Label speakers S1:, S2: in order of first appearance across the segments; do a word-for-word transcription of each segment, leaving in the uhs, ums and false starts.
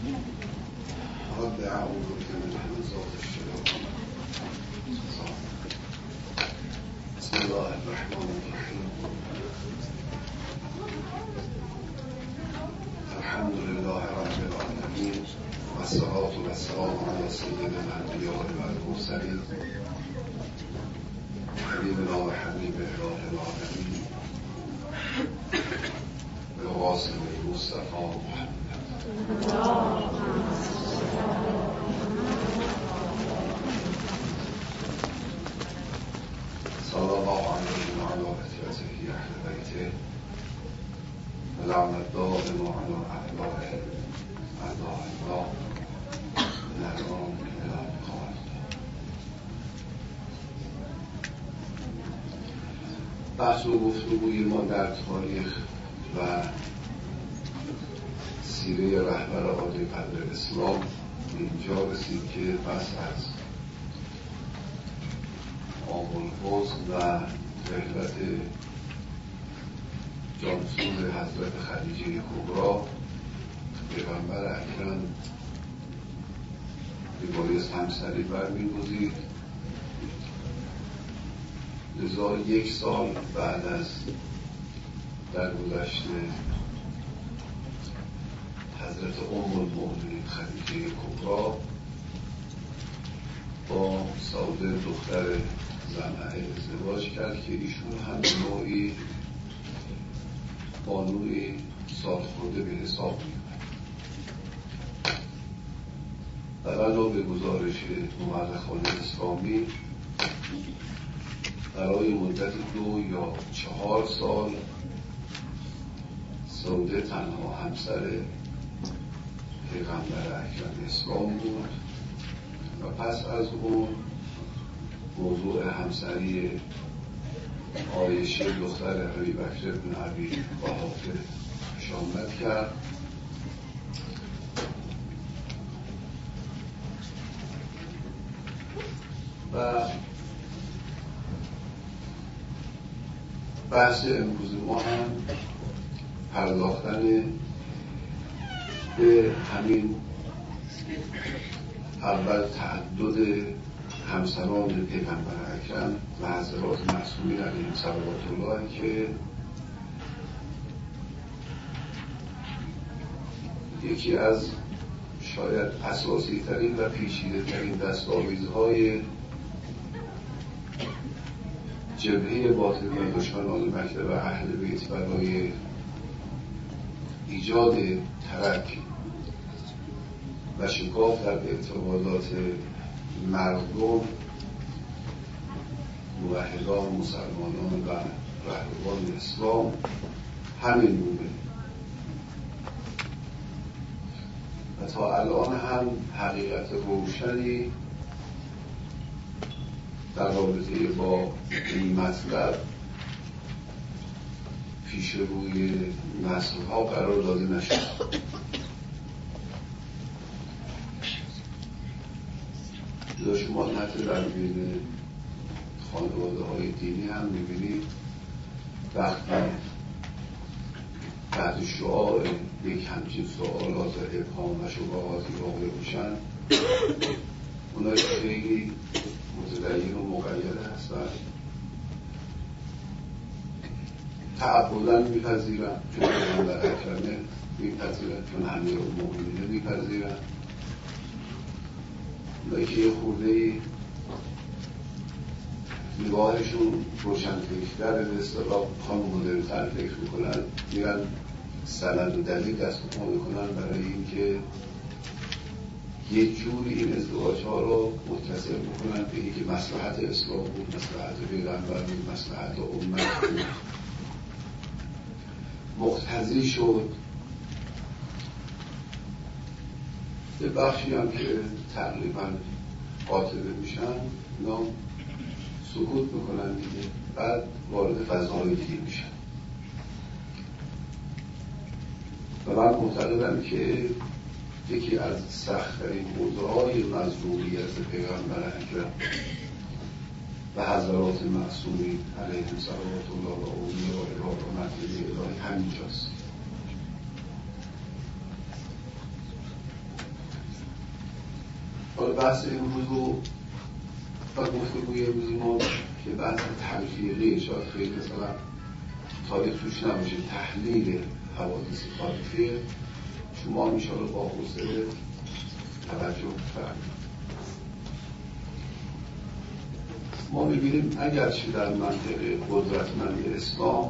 S1: رب اعوذ بك من همزات الشیاطین. بسم الله الرحمن الرحیم. الحمد لله رب العالمین و الصلاة و السلام علی سیدنا الانبیاء و المرسلین حبیبنا و حبیب اله العالمین بالقاسم المصطفى محمد. صلی الله علیه و علی اطهاره اهل بیته و لعنت دائم علی اعدائه اعداء الله من الان الی لقاء. بحث و گفتگوی ما در تاریخ و سیره رهبر عالی قدر اسلام اینجا رسید که پس از عام الحزن و رحلت جانسوز حضرت خدیجه کبری، پیغمبر اکرم میبایست همسری برمی‌گزید. لذا یک سال بعد از درگذشت حضرت ام المؤمنین خدیجه کبری با سوده دختر زمعه ازدواج کرد که ایشون هم نوعی بانوی سالخورده به حساب می‌آمد. و بنا به گزارش مورخان اسلامی برای مدت دو یا چهار سال سوده تنها همسر پیغمبر اکرم اسلام بود و پس از اون موضوع همسری عایشه دختر ابوبکر بن ابی قحافه شامت کرد و بحث امروز ما هم پرداختن به همین اول تعدد همسران پیغمبر اکرم و حضرات معصومین علیهم صلوات الله که یکی از شاید اساسی ترین و پیچیده ترین دستاویزهای جبهه باطنی دشمنان مکتب اهل بیت برای ایجاد ترک و شکاف در اعتقادات مردم، موحدان، مسلمانان و رهبران اسلام همین بوده و تا الان هم حقیقت روشنی در رابطه با این مطلب پیش روی نسل‌ها قرار داده نشد. لذا شما حتی در بین خانواده های دینی هم میبینید وقتی بعد شعار یک همچین سوالات و ابهام و شبهاتی واقع باشن، اونایی که خیلی متدین و مقید هستن تعبداً میپذیرن، چون پیغمبر اکرمه میپذیرن، چون امیرالمؤمنین میپذیرن. اونایی که یه خورده‌ای نگاهشون روشنفکرتر به اصطلاح خانم مدرن‌تر فکر میکنن، میرن سند و دلیل دست و پا میکنن برای اینکه یک جوری این ازدواج‌ها رو متصل میکنن به اینکه مصلحت اسلام بود، مصلحت پیغمبر بود، مصلحت امت بود. مقتضی شد به بخشی هم که تقریبا قاطبه میشن اینا سکوت میکنن دیگه، بعد وارد فضای دیگه میشن. و من معتقدم که یکی از سخت‌ترین موضوعهای مظلومیت پیغمبر اکرم و حضرات معصومین علیهم صلوات الله و اولیاء الله و مطلب الهی همینجاست. بحث امروز رو و گفتگوی امروز ما که بحث تلفیقی شاید خیلی مثلا تاریخ توش نباشه، تحلیل حوادث تاریخی شما انشاءالله با حوصله توجه فرمایید. ما می‌بینیم اگرچه در منطقه قدرتمند اسلام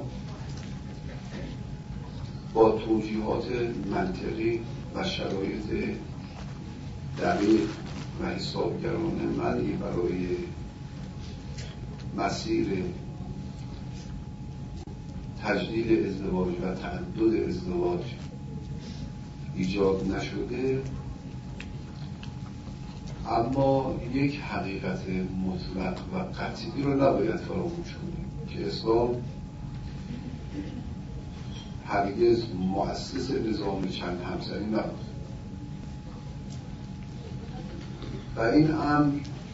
S1: با توجیهات منطقی و شرایط دقیق و حسابگرانه منعی برای مسیر تجدید ازدواج و تعدد ازدواج ایجاد نشده، اما یک حقیقت مطلق و قطعی رو نباید فراموش کنیم که اسلام هرگز مؤسس نظام چند همسری نبود و این امر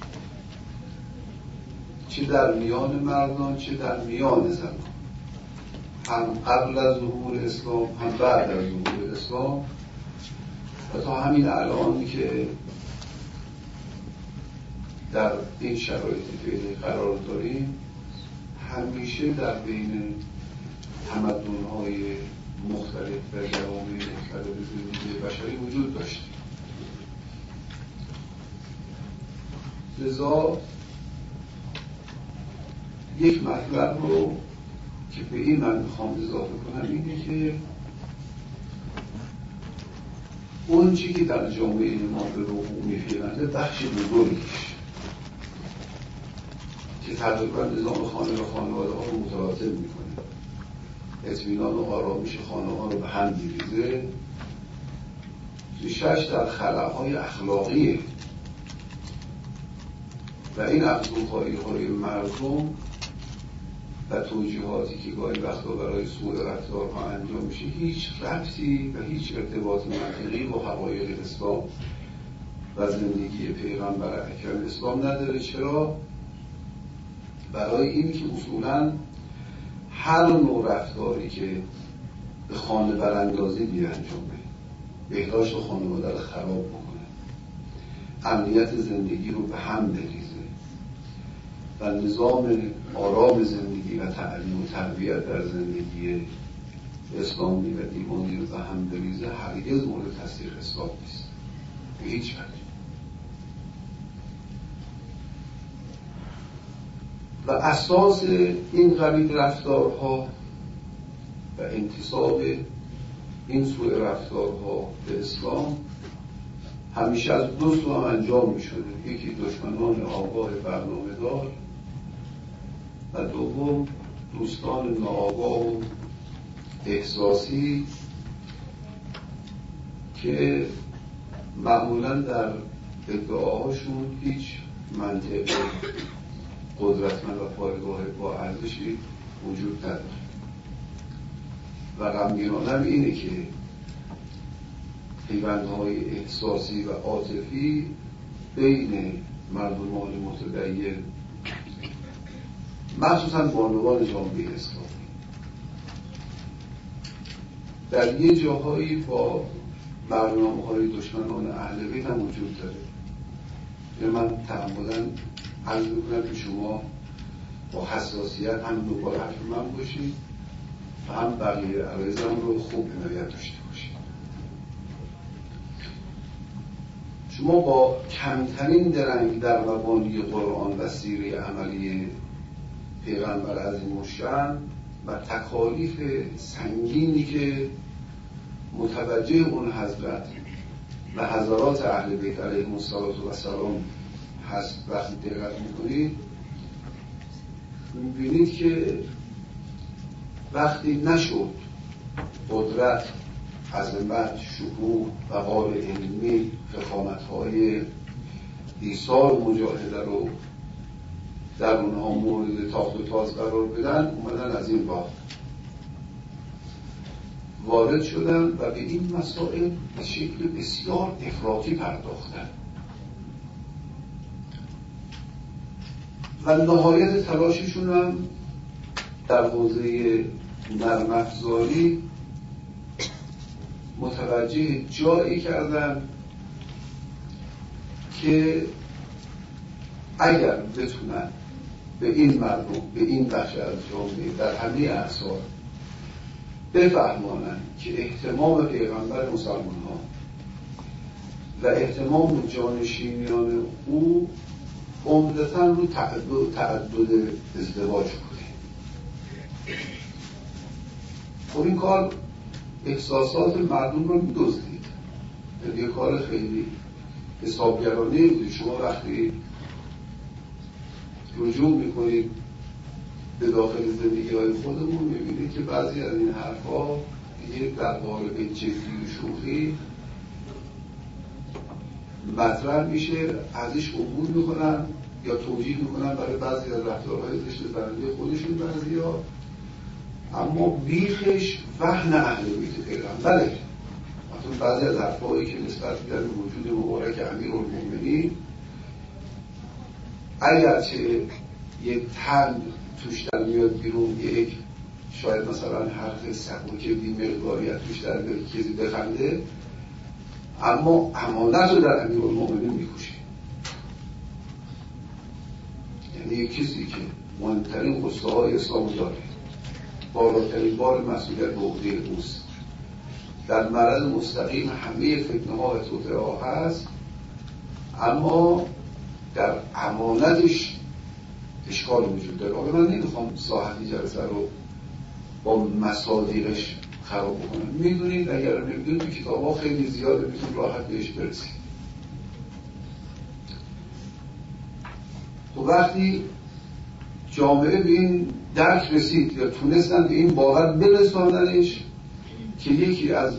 S1: چه در میان مردان چه در میان زنان، هم قبل از ظهور اسلام هم بعد از ظهور اسلام و تا همین الان که در این شرایط فعلی قرار داریم، همیشه در بین تمدن‌های مختلف و جوامع مختلف زندگی بشری وجود داشته. لذا یک مطلب رو که به این من میخوام اضافه کنم اینه که اون چی که در جامعه ما به وقوع می‌پیونده بخش بزرگیش که تقریبا نظام خانه و خانواده ها رو متلاطم میکنه، اطمینان و آرامش خانه ها رو به هم می‌ریزه، ریشش در خلأهای اخلاقیه و این افزون‌خواهی های مردم و توجیهاتی که گاهی وقتا برای سوء رفتارها انجام میشه هیچ ربطی و هیچ ارتباط منطقی با حقایق اسلام و زندگی پیغمبر اکرم اسلام نداره. چرا؟ برای این که اصولاً هر نوع رفتاری که به خانه براندازی بیانجامه، بهداشت خانواده رو خراب بکنه، امنیت زندگی رو به هم بریزه و نظام آرام زندگی و تعلیم و تربیت در زندگی اسلامی و دیوانی رو به هم بریزه، هرگز مورد تصدیق اسلام نیست به هیچ وجه. و اساس این قبیل رفتارها و انتصاب این سوء رفتارها به اسلام همیشه از دو سو هم انجام می شده، یکی دشمنان آگاه برنامه دار و دوم دوستان ناآگاه و احساسی که معمولا در ادعاهاشون هیچ منطق قدرتمند و پایگاه با ارزشی وجود نداره و غمگینانه اینه که پیوندهای احساسی و عاطفی بین مردمان متدین مخصوصا بانوان جامعه اسلامی در یه جاهایی با برنامه‌های دشمنان اهل بیت هم وجود داره. یعنی من تعمداً عرض می‌کنم که شما با حساسیت هم دوباره حرف من باشید و هم بقیه عرایزم رو خوب عنایت داشته باشید. شما با کمترین درنگ در مبانی قرآن و سیره عملی پیغمبر عظیم الشأن و تکالیف سنگینی که متوجه اون حضرت و حضرات اهل بیت علیهم السلام هست وقتی دقت میکنید میبینید که وقتی نشد قدرت، عظمت، شکوه، بقای علمی، فخامت‌های ایثار مجاهده رو در اونها مورد تاخت و تاز قرار بدن، اومدن از این راه وارد شدن و به این مسائل به شکل بسیار افراطی پرداختن و نهایت تلاششون هم در حوزه نرم افزاری متوجه جایی کردن که اگر بتونن به این مردم، به این بخش از جامعه در همه اعصار بفهمانند که اهتمام پیغمبر مسلمان ها و اهتمام جانشینیان او عمدتاً رو تعدد, تعدد ازدواج بوده. خب این کار احساسات مردم رو می‌دزدید. یه کار خیلی حسابگرانه بود. شما وقتی رجوع میکنید به داخل زندگی های خودمون میبینید که بعضی از این حرفا دیگه در قالب جدی و شوخی مطرح میشه، ازش عبور میکنن یا توجیه میکنن برای بعضی از رفتارهای زشت زننده خودشون بعضی ها، اما بیخش وهن اهل بیت پیغمبره. مثلا بعضی از حرفایی که نسبت میدن به وجود مبارک امیرالمومنین اگرچه یک تن توش در میاد بیرون، یک شاید مثلا حرف سبک بی مقداریت توش در میاد کسی بخنده، اما امانت رو در امیرالمومنین میکشه. یعنی یک کسی که مهمترین قصه های اسلام داره، بالاترین بار مسئولیت به عهده اوست، در معرض مستقیم همه فتنه ها و توطئه ها هست، اما در امانتش اشکال وجود داره. آقا من نمیخوام ساحتی جلسه رو با مصادیقش خراب بکنم. میدونید اگر نمیدونید تو کتاب ها خیلی زیاده، میتونید راحت بهش برسید. خب وقتی جامعه به این درک رسید یا تونستن به این باور برساندنش که یکی از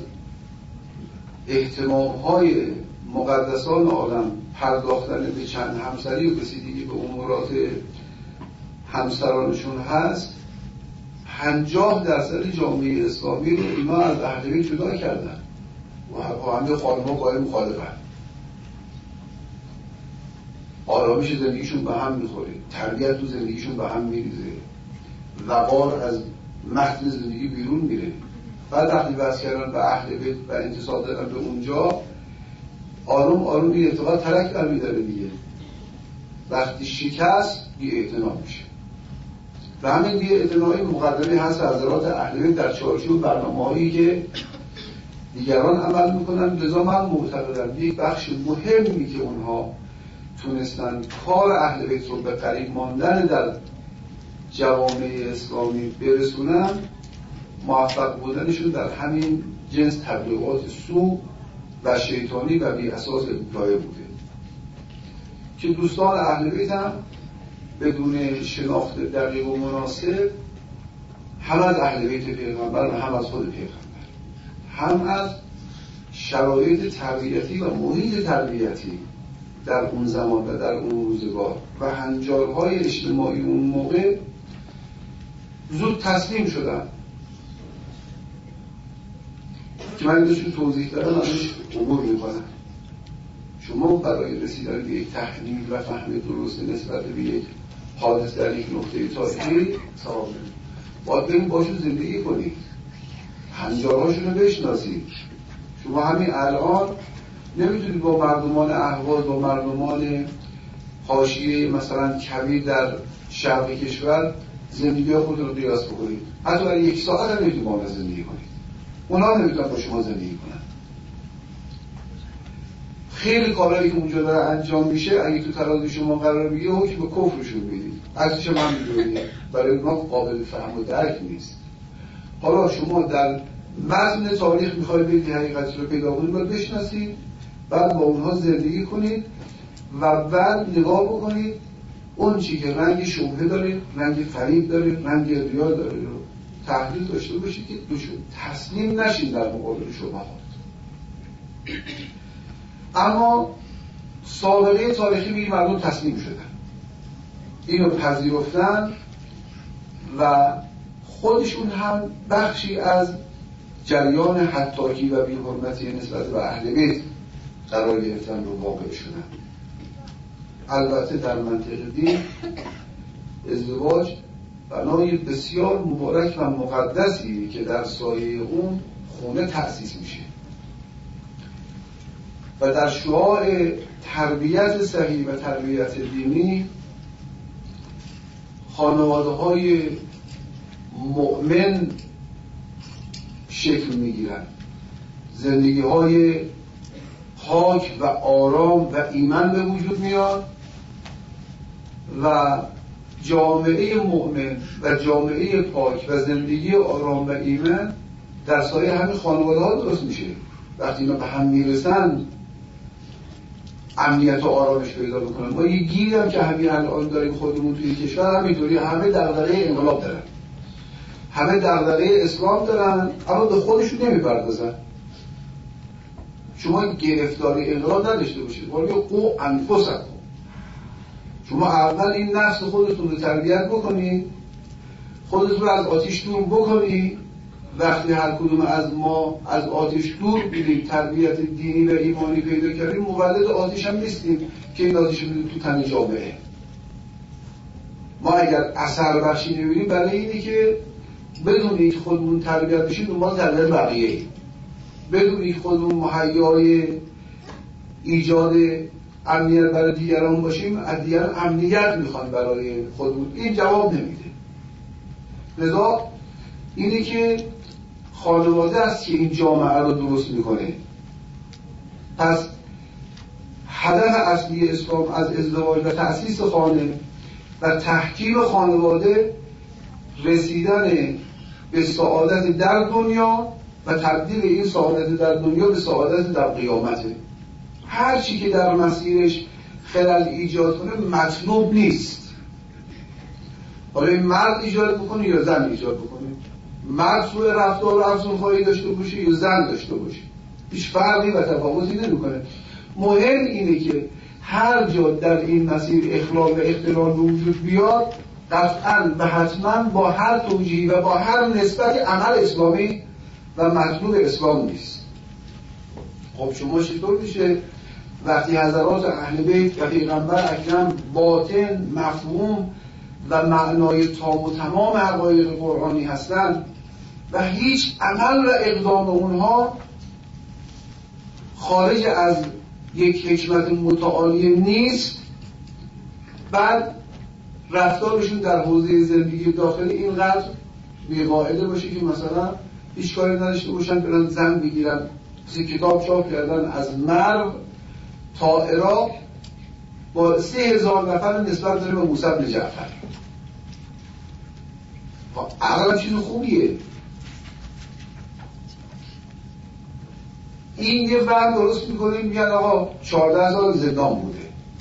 S1: اهتمام‌های مقدسان عالم پرداختن به چند همسری و رسیدگی به امورات همسرانشون هست، پنجاه درصد جامعه اسلامی رو اینا از اهل بیت جدا کردن و همه خانم‌ها قائم مخالفن. آرامش زندگیشون به هم میخوره، تربیت تو زندگیشون به هم میریزه، وقار از متن زندگی بیرون میره. بعد وقتی بحث کردن به اهل بیت و انتساب دادن به اونجا، آروم آروم این اعتقاد ترک برمیداره دیگه. وقتی شکست بی اعتنا میشه و همین بی اعتنایی مقدمه هست حضرات اهل بیت در چارچوب برنامه‌هایی که دیگران عمل میکنن. لذا من معتقدم یک بخش مهمی که اونها تونستن کار اهل بیت رو به قریب ماندن در جوامع اسلامی برسونن، موفق بودنشون در همین جنس تبلیغات سو و شیطانی و بی اساس لایه بوده که دوستان اهل بیت هم بدون شناخت دقیق و مناسب هم از اهل بیت پیغمبر و هم از خود پیغمبر، هم از شرایط تربیتی و محیط تربیتی در اون زمان و در اون روزگار و هنجارهای اجتماعی اون موقع زود تسلیم شدن که من اینشون توضیح دارم، ازش عبور میکنم. شما برای رسیدن به یک تحلیل و فهم درست نسبت به یک حادث در یک نقطه تاریخی باید بریم باشون زندگی کنید، هنجارهاشون رو بشناسید. شما همین الان نمیتونید با مردمان اهواز، با مردمان حاشیه مثلا کبیر در شرق کشور زندگی خودتون رو قیاس بکنید. حتی برای یک ساعت هم نمیتونید با اونها زندگی کنید، اونها نمیتونن با شما زندگی کنن. خیلی کارهایی که اونجا داره انجام میشه اگه تو ترازوی شما قرار بگیره حکم به کفرشون میدید، ارزش هم میدونید، برای اونها قابل فهم و درک نیست. حالا شما در متن تاریخ میخواید برید حقیقت رو پیدا کنید، باید بشناسید، بعد با اونها زندگی کنید و بعد نگاه بکنید اون چی که رنگ شبهه داره، رنگ فریب داره، رنگ ریا داره رو تحلیل داشته باشید که دوشون تسلیم نشید در مقابل شبهات. اما سابقه تاریخی به مردم تسلیم شدن، اینو پذیرفتن و خودشون هم بخشی از جریان حطاکی و بی‌حرمتی نسبت به اهل بیت قرار گرفتن رو واقع شدن. البته در منطق دین ازدواج بنای بسیار مبارک و مقدسی که در سایه اون خونه تأسیس میشه و در شعاع تربیت صحیح و تربیت دینی خانواده‌های مؤمن شکل میگیرن، زندگی‌های پاک و آرام و ایمن به وجود میاد و جامعه مؤمن و جامعه پاک و زندگی آرام و ایمن در سایه همین خانواده‌ها درست میشه. وقتی اینا به هم میرسن امنیت و آرامش پیدا میکنن. ما یه گیری هم که همین الان داریم خودمون توی کشور همینطوری، همه دغدغه انقلاب دارن، همه دغدغه اسلام دارن، اما به خودشون نمیپردازن. شما گرفتاری انقلاب نداشته باشید، ولی قو انفسکم، شما اول این نفس خودتون رو تربیت بکنید، خودتون رو از آتش دور بکنید. وقتی هر کدوم از ما از آتش دور بیدیم، تربیت دینی و ایمانی پیدا کردیم، مولد آتش هم نیستیم که این آتش رو تو تن جامعه. ما اگر اثر بخشی نمی‌بینیم برای اینی که بدون اینکه خودمون تربیت بشیم دنبال تربیت بقیه ایم، بدون اینکه خودمون مهیای ایجاد امنیت برای دیگران باشیم، از دیگران امنیت میخوان برای خودمون. این جواب نمیده. لذا اینی که خانواده است که این جامعه رو درست میکنه. پس هدف اصلی اسلام از ازدواج و تأسیس خانه و تحکیم خانواده رسیدن به سعادت در دنیا و تبدیل این سعادت در دنیا به سعادت در قیامته. هر چی که در مسیرش خلل ایجاد کنه مطلوب نیست. حالا این مرد ایجاد بکنه یا زن ایجاد بکنه، مرد سوء رفتار و افزونخواهی داشته باشه یا زن داشته باشه، هیچ فرقی و تفاوتی نمیکنه. مهم اینه که هر جا در این مسیر اخلال و اختلال به وجود بیاد، قطعاً و حتماً با هر توجیه و با هر نسبت عمل اسلامی و مطلوب اسلام نیست. خب شما چطور میشه وقتی حضرات اهل بیت و پیغمبر اکرم باطن، مفهوم و معنای تام و تمام حقایق قرآنی هستند و هیچ عمل و اقدام اونها خارج از یک حکمت متعالی نیست، بعد رفتارشون در حوزه زندگی داخلی اینقدر بی‌قاعده باشه که مثلا هیچ کاری نداشته باشن برن زن بگیرن. سی کتاب چاپ کردن از مرو تا عراق با سه هزار نفر نسبت داره به موسی بن جعفر. اغلب چیز خوبیه. این یه فرد درست میکنه میگن آقا چهارده سال زندان بوده.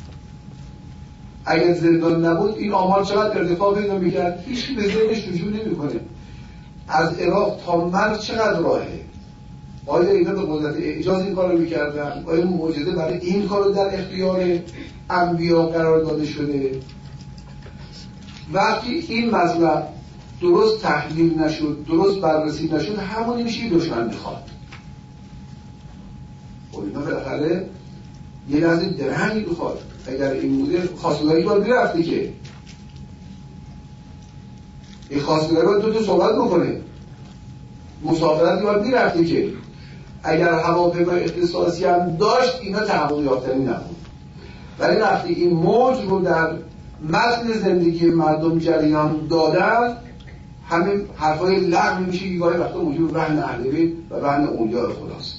S1: اگر زندان نبود این آمار چقدر ارتفاع پیدا میکرد؟ هیچ به ذهنش رجوع نمیکنه. از عراق تا مرو چقدر راهه؟ آیا اینا به قدرت اعجاز این کارو میکردن؟ آیا معجزه برای این کارو در اختیار انبیا قرار داده شده؟ وقتی این مطلب درست تحلیل نشد، درست بررسی نشد، همونی میشه دشمن میخواد. خب اینا بالاخره یه لحظه درنگی بخواد. اگر این بوده خواستگاری باید میرفتی که این خواستگاری باید دو تا صحبت بکنه، مسافرتی باید میرفتی که اگر هواپیمای اختصاصی هم داشت اینا تحقق یافتنی نبود. ولی وقتی این موج رو در متن زندگی مردم جریان دادن، همین حرفای لغو میشه که گاهی وقتا موجود رهن اهل بیت و رهن اولیاء خداست.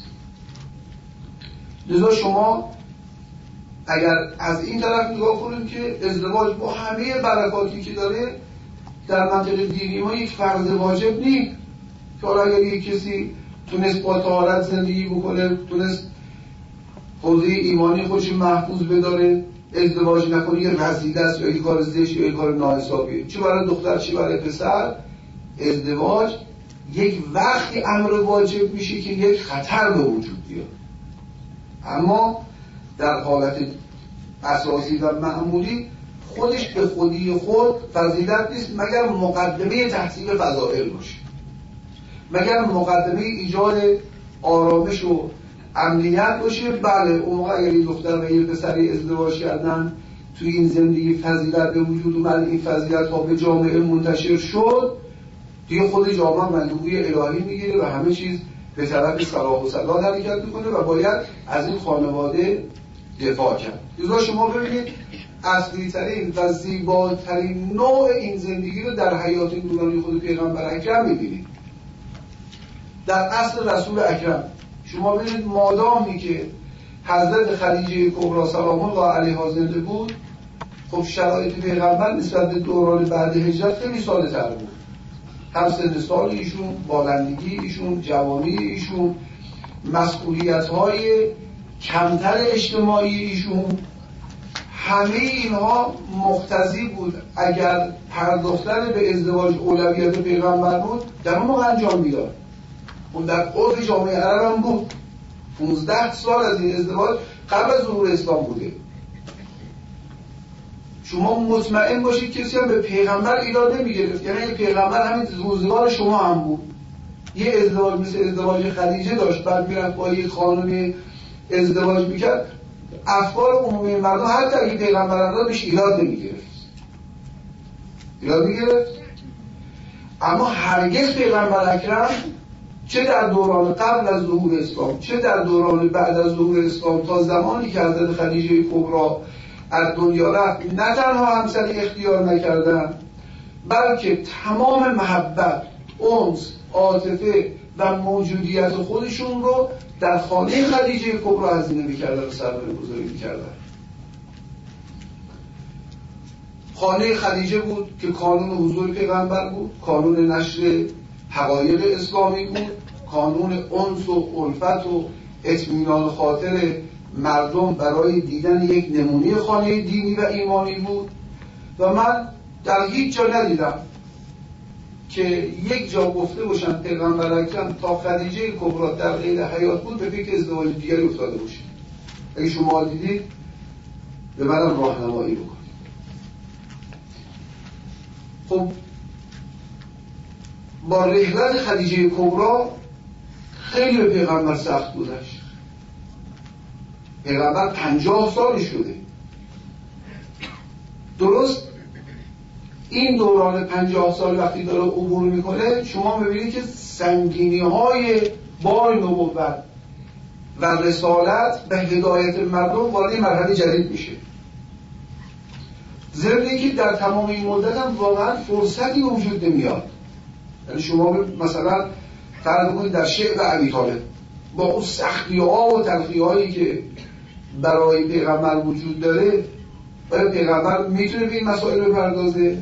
S1: لذا شما اگر از این طرف نگاه کنیم که ازدواج با همه برکاتی که داره در منطقه دینی ما یک فرض واجب نیست که اگر یک کسی تونست با طهارت زندگی بکنه، تونست حوزه ایمانی خودش محفوظ بداره، ازدواج نکنه، یه رذیله است یا یک کار زشت یا یک کار ناحسابیه. چه برای دختر چه برای پسر، ازدواج یک وقتی امر واجب میشه که یک خطر به وجود بیاد. اما در حالت اساسی و معمولی خودش به خودی خود فضیلت نیست مگر مقدمه تحصیل فضائل باشه، مگر مقدمه ایجاد آرامش و امنیت باشه. بله اون موقع اگر این دختر و این پسری ازدواج کردن توی این زندگی فضیلت به وجود اومد، این فضیلت ها به جامعه منتشر شد، دیگه خود جامعه مطلوبی الهی میگیره و همه چیز
S2: به طرف صلاح و صلاح حرکت میکنه و باید از این خانواده دفاع کرد. لذا شما ببینید اصلی ترین و زیباترین نوع این زندگی رو در حیات نورانی خود پیغمبر اکرم میبینید. در اصل رسول اکرم شما ببینید مادامی که حضرت خدیجه کبری سلام الله علیها زنده بود، خب شرایط پیغمبر نسبت به دوران بعد هجرت خیلی ساده تر بود. هم سن سال ایشون، بالندگی ایشون، جوانی ایشون، مسئولیت های کمتر اجتماعی ایشون، همه اینها مقتضی بود اگر پرداختن به ازدواج اولویت پیغمبر بود در اون موقع انجام میداد. اون در عرف جامعه عرب هم بود. پونزده سال از این ازدواج قبل از ظهور اسلام بوده. شما مطمئن باشید کسی هم به پیغمبر ایراد نمیگرفت. یعنی پیغمبر همین روزگار شما هم بود، یه ازدواج مثل ازدواج خدیجه داشت، بعد میرفت با یه خانمی ازدواج میکرد، افکار عمومی مردم حتی اگه پیغمبر هم بهش ایراد نمیگرفت. ایراد میگرفت. اما هرگز پیغمبر اکرم چه در دوران قبل از ظهور اسلام چه در دوران بعد از ظهور اسلام تا زمانی که حضرت خدیجه کبری از دنیا رفت، نه تنها همسری اختیار نکردن، بلکه تمام محبت، انس، عاطفه و موجودیت خودشون رو در خانه خدیجه کبری هزینه می‌کردن و سرمایه گذاری می‌کردن. خانه خدیجه بود که کانون حضور پیغمبر بود، کانون نشر حقایق اسلامی بود، کانون انس و الفت و اطمینان خاطر مردم برای دیدن یک نمونه خانه دینی و ایمانی بود. و من در هیچ جا ندیدم که یک جا گفته باشن پیغمبر اکرم تا خدیجه کبری در قید حیات بود به فکر ازدواج دیگری افتاده باشید. اگه شما دیدید به منم راهنمایی بکنید. خب با رحلت خدیجه کبری خیلی به پیغمبر سخت گذشت. پیغمبر پنجاه سال شده. درست این دوران پنجاه سال وقتی داره عبور میکنه، شما میبینید که سنگینی های بار نبوت و رسالت و هدایت مردم وارد مرحله جدید میشه. ضمن اینکه در تمام این مدت هم واقعا فرصتی وجود نمیاد. یعنی شما مثلا فرض کنید در شعر ابی طالب با اون سختی ها و تلخی هایی که برای پیغمبر وجود داره، آیا پیغمبر میتونه به این مسائل بپردازه؟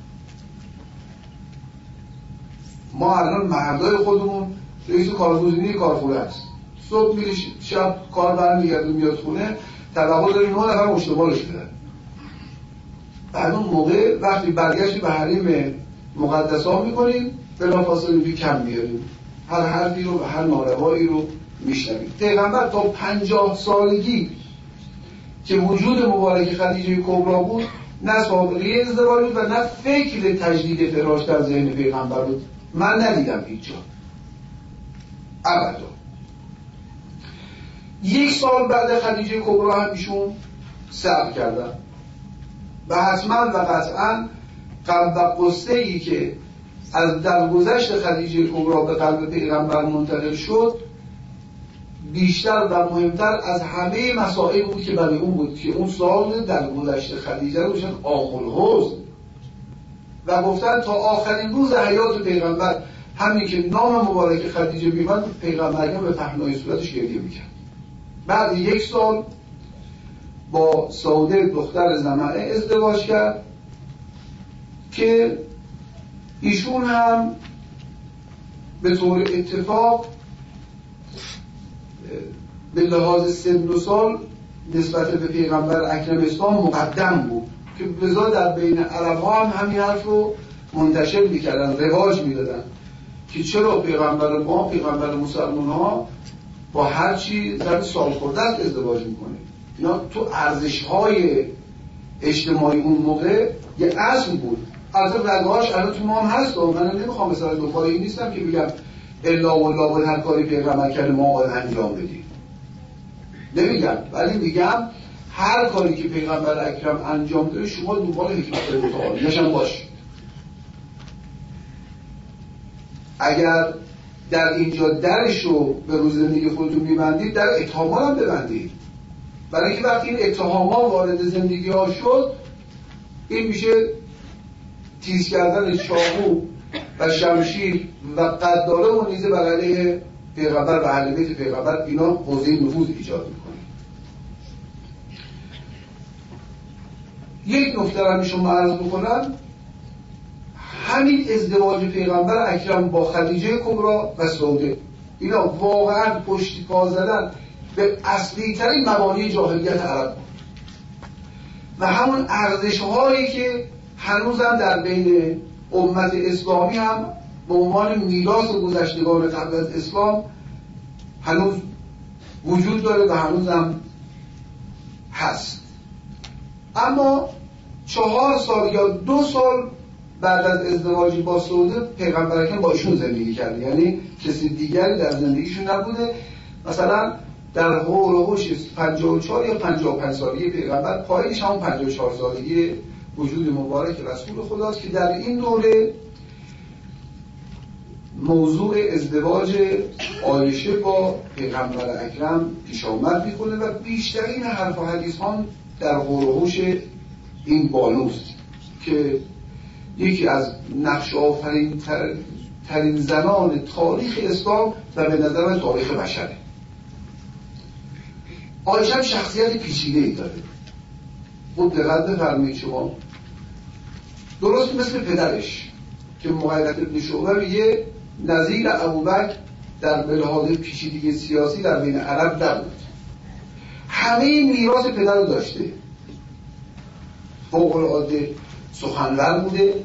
S2: ما الان مردای خودمون رئیس کارگزینی کارخونه است، صبح میره شب کار برمیگرده میاد خونه، توقع داره نه نفر مشتبالش بدن. بعد اون موقع وقتی برگشتی به حریم مقدسا میکنیم بلافاصله بی کم میاریم، هر حرفی رو و هر ناروایی رو میشنویم. پیغمبر تا پنجاه سالگی که وجود مبارک خدیجه کبری بود، نه سابقه ازدواج بود و نه فکر تجدید فراش در ذهن پیغمبر بود. من ندیدم هیچ جا ابدا. یک سال بعد خدیجه کبری هم ایشون صبر کردن و حتما و قطعا قلب و قصه ای که از درگذشت خدیجه کبری به قلب پیغمبر منتقل شد بیشتر و مهمتر از همه مسائل بود که برای اون بود که اون سال درگذشت خدیجه رو بشن عام الحزن و گفتن تا آخرین روز حیات پیغمبر همین که نام مبارک خدیجه بیمد پیغمبر به پهنای صورتش گریه میکرد. بعد یک سال با سوده دختر زمعه ازدواج کرد که ایشون هم به طور اتفاق به لحاظ سن و سال نسبت به پیغمبر اکرم اسلام مقدم بود که لذا در بین عرب ها هم همین حرف رو منتشر میکردن، رواج میدادن که چرا پیغمبر ما پیغمبر مسلمان ها با هر چی در سال خورده ازدواج میکنه. اینا تو ارزش های اجتماعی اون موقع یه اصل بود. البته رگهاش الان تو ما هم هست و من نمیخوام مثلا دنبال این نیستم که بگم الا والله باید هر کاری پیغمبر کرده ما باید انجام بدیم، نمیگم، ولی میگم هر کاری که پیغمبر اکرم انجام داره شما دنبال حکمت متعالیش هم باشید. اگر در اینجا درش رو به روز زندگی خودتون میبندید، در اتهامات هم ببندید، برای اینکه وقتی این اتهامات وارد زندگی ها شد، این میشه تیز کردن چاقو و شمشیر و قداره و نیزه بر علیه پیغمبر و اهل بیت پیغمبر. اینا حوزه نفوذ ایجاد میکنه. یک نکته را من شما عرض بکنم، همین ازدواج پیغمبر اکرم با خدیجه کبرا و سوده، اینا واقعا پشت پا زدن به اصلی ترین مبانی جاهلیت عرب بود و همون ارزش هایی که هنوزم در بین امت اسلامی هم به عنوان میراث گذشتگان قبل از اسلام هنوز وجود داره و هنوزم هست. اما چهار سال یا دو سال بعد از ازدواجی با سوده، پیغمبر اکرم با ایشون زندگی کرد، یعنی کسی دیگری در زندگیشون نبوده. مثلا در حول و حوش پنجاه و چهار یا پنجاه و پنج سالگی پیغمبر، پایینش هم پنجاه و چهار سالگی وجود مبارک رسول خداست که در این دوره موضوع ازدواج عایشه با پیغمبر اکرم پیش آمد میکنه و بیشترین حرف و حدیث ها در حول و حوش این بانوست که یکی از نقش آفرین تر، ترین زنان تاریخ اسلام و به نظر من تاریخ بشره. عایشه هم شخصیت پیچیده‌ای داره. خود دقت بفرمایید شما، درست مثل پدرش که مغیرة ابن شعبه یه نظیر ابوبکر در لحاظ پیچیدگی سیاسی در بین عرب نبود. همه میراث پدر رو داشته، فوق العاده سخنور بوده،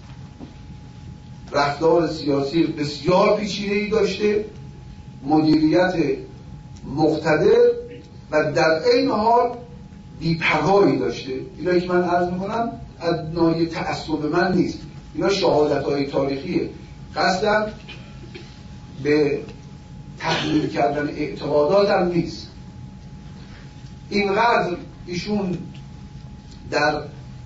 S2: رفتار سیاسی بسیار پیچیده‌ای داشته، مدیریت مقتدر و در این حال بی‌پروایی داشته. اینا که من عرض میکنم ادنای تعصب من نیست، اینا شهادت‌های تاریخیه. قصدم به تحلیل کردن اعتقاداتم نیست. اینقدر ایشون در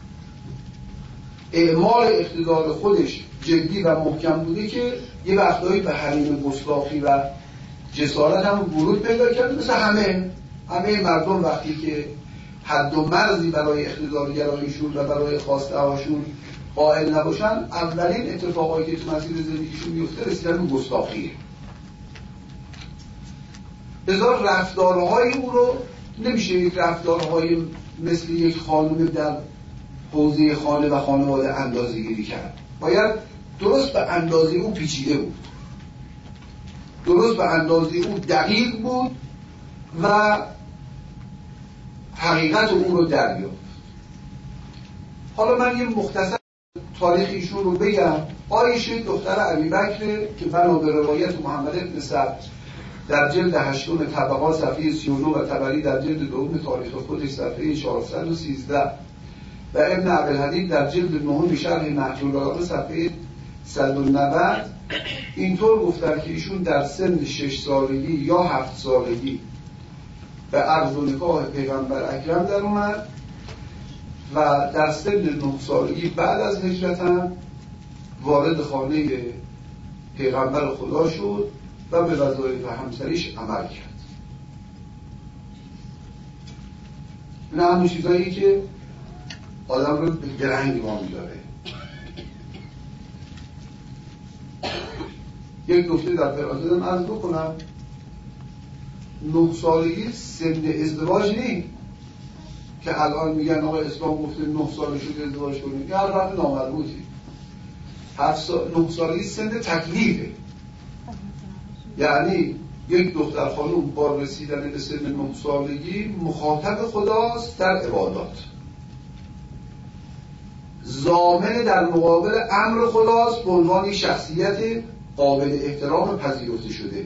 S2: اعمال اقتدار خودش جدی و محکم بوده که یه وقتایی به حریم گستاخی و جسارت هم ورود پیدا کرد، مثل همه همه مردم وقتی که حد و مرزی برای اقتدارگراییشون و برای خواسته هاشون قائل نباشن، اولین اتفاقایی که تو مسیر زندگیشون میفته رسیدن به گستاخیه. بذار رفتارهای او رو نمیشه یک رفتارهای مثل یک خانم در حوزه خانه و خانواده اندازه گیری کرد. باید درست به اندازه او پیچیده بود، درست به اندازه او دقیق بود و حقیقت او رو دریافت. حالا من یه مختصر تاریخ ایشون رو بگم. عایشه دختر ابوبکر که بنا به روایت محمد بن سعد در جلد هشتم طبقات صفحه سی و نه و طبری در جلد دوم تاریخ خودش صفحه چهارصد و سیزده و ابن عبدالحدید در جلد نهم شرح نهج البلاغه صفحه صد و نود اینطور گفتن که ایشون در سن شش سالگی یا هفت سالگی به عقد و نکاح پیغمبر اکرم در اومد و در سن نه سالگی بعد از هجرت هم وارد خانه پیغمبر خدا شد و به وظایف همسریش عمل کرد. این همون چیزایی که آدم رو به درنگ وام داره. یک نکته در پرانتزم عرض بکنم، نه سالگی سن ازدواج نیست که الان میگن آقا اسلام گفته نه ساله شده ازدواج کنید، یه حرف نامربوطی. هفت سال نه سالگی سن تکلیفه، یعنی یک دختر خانوم با رسیدن به سن نه سالگی مخاطب خداست در عبادات، ضامن در مقابل امر خداست به عنوان شخصیت قابل احترام پذیرفته شده.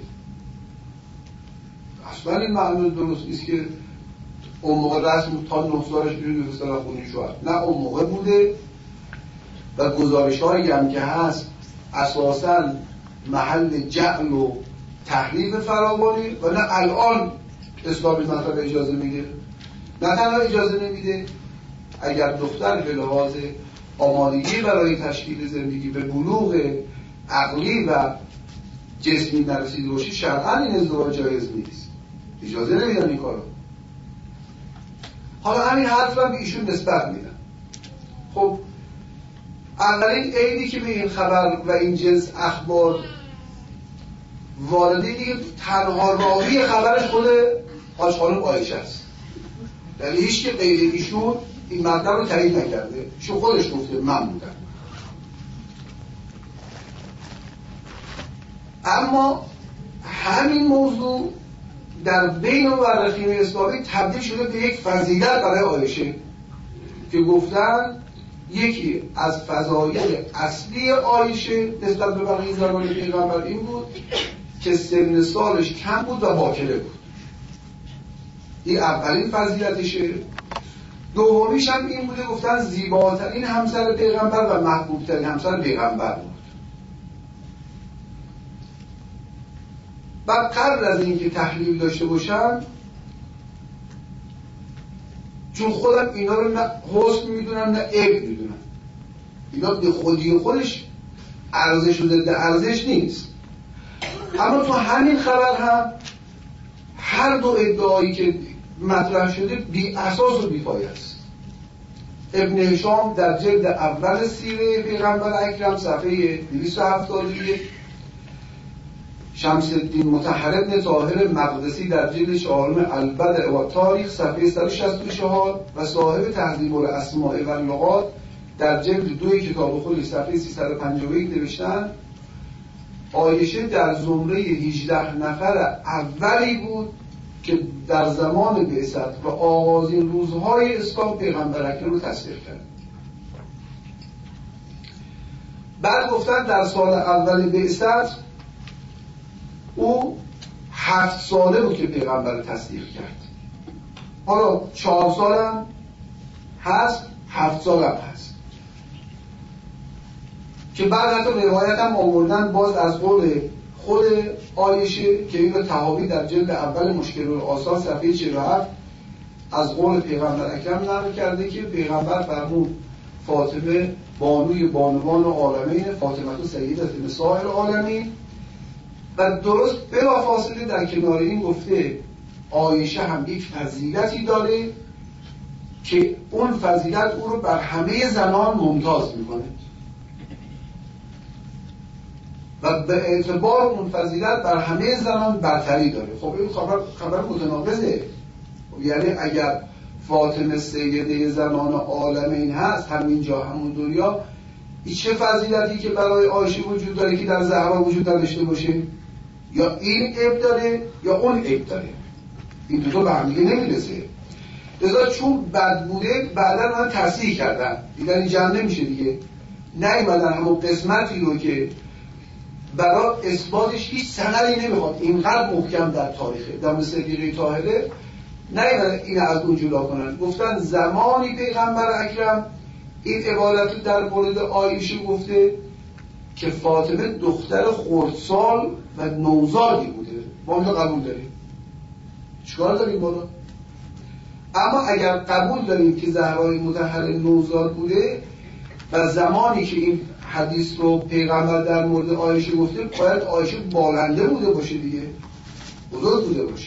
S2: اصلا این معنی درست نیست که اون موقع رسم تا نه سالش بیرون بفرستن خونی شوهر، نه اون موقع بوده و گزارش هایی هم که هست اساساً محل جعل و تحریف فراوانی و نه الان اسلامی مطلب اجازه میده. نه تنها اجازه نمیده، اگر دختر به لحاظ آمادگی برای تشکیل زندگی به بلوغ عقلی و جسمی نرسیده باشی شرعاً این ازدواج جایز نیست، اجازه نمیدن این کارو. حالا همین حرف رو به ایشون نسبت میدن. خب اولین عیبی که به این خبر و این جنس اخبار وارده دیگه تنها راوی خبرش خود حاج خانم عایشه است. یعنی هیچ که غیر ایشون این مطلب رو تایید نکرده، ایشون خودش گفته من بودم. اما همین موضوع در بین مورخین اسلامی تبدیل شده به یک فضیلت برای عایشه که گفتن یکی از فضایل اصلی عایشه نسبت به بقیه زنان پیغمبر این بود که سن سالش کم بود و باکره بود. این اولین فضیلتشه. دومیش هم این بوده گفتن زیباترین همسر پیغمبر و محبوبترین همسر پیغمبر بود. بعد قبل از اینکه تحلیل داشته باشن، چون خودم اینا رو نه حسن میدونم نه عیب میدونم، اینا به خودی خودش ارزش و ضد ارزش نیست، اما تو همین خبر هم هر دو ادعایی که مطرح شده بی اساس و بی پایه است. ابن هشام در جلد اول سیره پیغمبر اکرم صفحه دویست و هفتاد و یک، شمس الدین مطهر ابن طاهر مقدسی در جلد چهارم البدع و تاریخ صفحه صد و شصت و چهار و صاحب تهذیب الاسماء و اللغات در جلد دوی کتاب خودش صفحه سیصد و پنجاه و یک نوشتن عایشه در زمره هجده نفر اولی بود که در زمان بعثت و آغازین روزهای اسلام پیغمبر اکرم رو تصدیق کرد. بعد گفتن در سال اول بعثت او هفت ساله بود که پیغمبر رو تصدیق کرد. حالا چهار سالم هست، هفت سالم هست که بعد حتی روایت هم آوردن باز از قول خود عایشه که این رو طحاوی در جلد اول مشکل الآثار صفحه چهل و هفت از قول پیغمبر اکرم نقل کرده که پیغمبر فرمود فاطمه بانوی بانوان عالمین، فاطمه سیدت نساء العالمین، و درست بلافاصله در کنار این گفته عایشه هم یک فضیلتی داره که اون فضیلت او رو بر همه زنان ممتاز میکنه و به اعتبار اون فضیلت بر همه زنان برتری داره. خب این خبر خبر متناقضه. یعنی اگر فاطمه سیده زنان عالمین هست همینجا همون دنیا، این چه فضیلتی که برای عایشه وجود داره که در زهرا وجود نداشته باشه؟ یا این عیب داره یا اون عیب داره، این دو تا به هم دیگه نمیرسه. لذا چون بد بوده بعدا من تصحیح کردن، دیدن این جمع نمیشه دیگه، نیومدن همون قسمتی رو که برای اثباتش هیچ سندی نمیخواد اینقدر محکم در تاریخه در مثل صدیقه طاهره، نیومدن این از اون جدا کنن. گفتن زمانی پیغمبر اکرم این عبارت رو در مورد عایشه گفته که فاطمه دختر خردسال و نوزادی بوده. ما اینو قبول داریم، چیکار داریم بالا؟ اما اگر قبول داریم که زهرای مطهر نوزاد بوده و زمانی که این حدیث رو پیغمبر در مورد عایشه گفته، باید عایشه بالنده بوده باشه دیگه، بزرگ بوده باشه.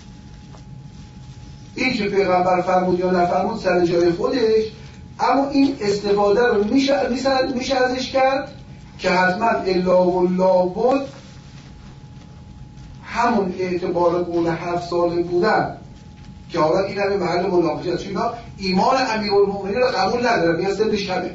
S2: این که پیغمبر فرمود یا نفرمود سر جای خودش، اما این استفاده رو میشه میشه میشه ازش کرد که حتما الا والله بود همون اعتبار قول هفت ساله بودن که حالا این همه محل مناقشه است. اینا ایمان امیرالمومنین رو قبول ندارن، میگن سنش کمه.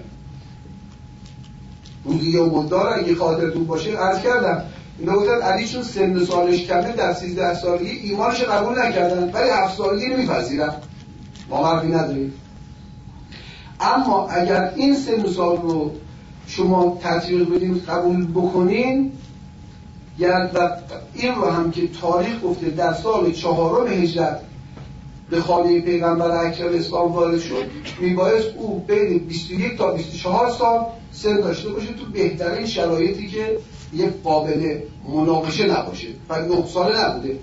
S2: روزیه و مدار اگه خاطرتون باشه عرض کردم اینا گفتن علی چون سن سالش کمه در سیزده سالگی ایمانش قبول نکردن، ولی هفت سالگی نمیپذیرن، ما مرفی نداریم. اما اگر این سن سال رو شما تطبیق بدین قبول بکنین، یعنی این رو هم که تاریخ گفته در سال چهارم هجرت به خانه پیغمبر اکرم اسلام وارد شد، میبایست او بین بیست و یک تا بیست و چهار سال سن داشته باشه تو بهترین شرایطی که یک قابل مناقشه نباشه و نه ساله نبوده.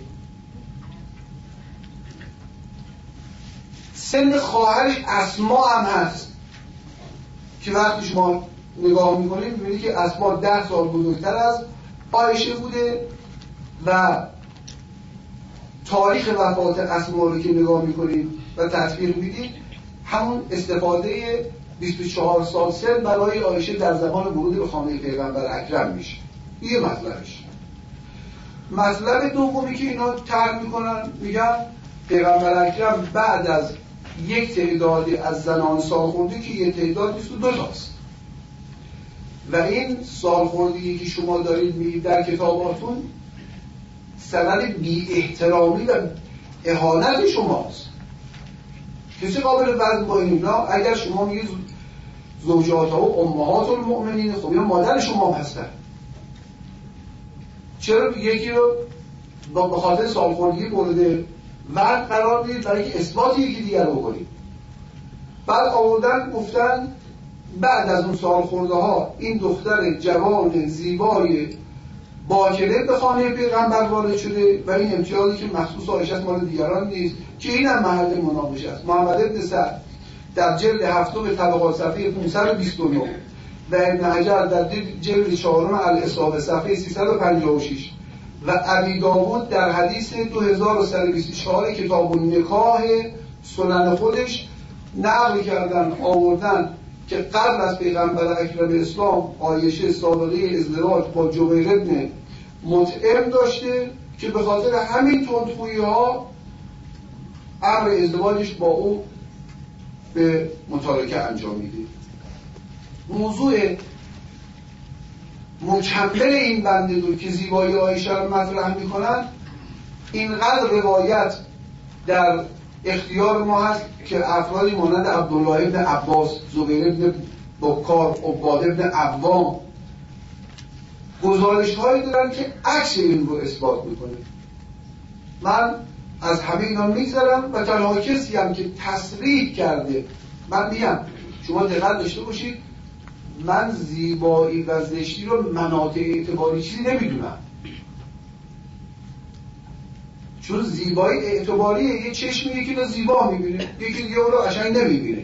S2: سن خواهرش اسما هم هست که وقتی شما نگاه میکنید میبینید که اسما ده سال بزرگتر از عایشه بوده و تاریخ وفات اسما رو که نگاه میکنید و تطبیق میدید، همون استفاده بیست و چهار سال سن برای عایشه در زمان ورود به خانه پیغمبر اکرم میشه. این مطلبش. مطلب دومی که اینا طرح میکنن، میگن پیغمبر اکرم بعد از یک تعدادی از زنان سالخورده که یک تعداد بیست و دو تاست و این سالخوردگی که شما دارید میگید در کتاباتون سند بی احترامی و اهانت شماست. کسی قابل وزن با این؟ نه. اگر شما میگید زوجات ها و امهات المؤمنین، خب اینا مادر شما هستن، چرا یکی رو با بخاطر سالخوردگی مورد وزن قرار میدید برای که اثبات یکی دیگر رو بکنید؟ بعد آوردن گفتن بعد از اون سالخورده ها این دختر جوان زیبای باکره به خانه پیغمبر وارد شده و این امتیازی که مخصوص عایشه است مال دیگران نیست، که این هم محل مناقشه است. محمد بن سعد در جلد هفتم طبقات صفحه پانصد و بیست و نه و ابن حجر در جلد چهارم الاصابه صفحه سیصد و پنجاه و شش و ابی داود در حدیث دو هزار و صد و بیست و چهار کتاب النکاح سنن خودش نقل کردن آوردن که قبل از پیغمبر اکرم اسلام عایشه سابقه ازدواج با جبیر ابن مطعم داشته که به خاطر همین تندخویی ها امر ازدواجش با او به متارکه انجام میده. موضوع مکمل این بنده دو که زیبایی عایشه رو مطرح میکنن، اینقدر روایت در اختیار ما هست که افرادی مانند عبدالله ابن عباس، زبیر ابن بکار، عباد ابن عوام گزارش هایی دارن که عکس این رو اثبات میکنه. من از همه اینا میگذرم و تنها کسی هم که تصریح کرده، من میگم شما دقت داشته باشید، من زیبایی و زشتی رو مناطق اعتباری چیزی نمیدونم، چون زیبایی اعتباریه، یه چشمی یکی رو زیبا میبینه، یکی دیگه رو قشنگ نمیبینه.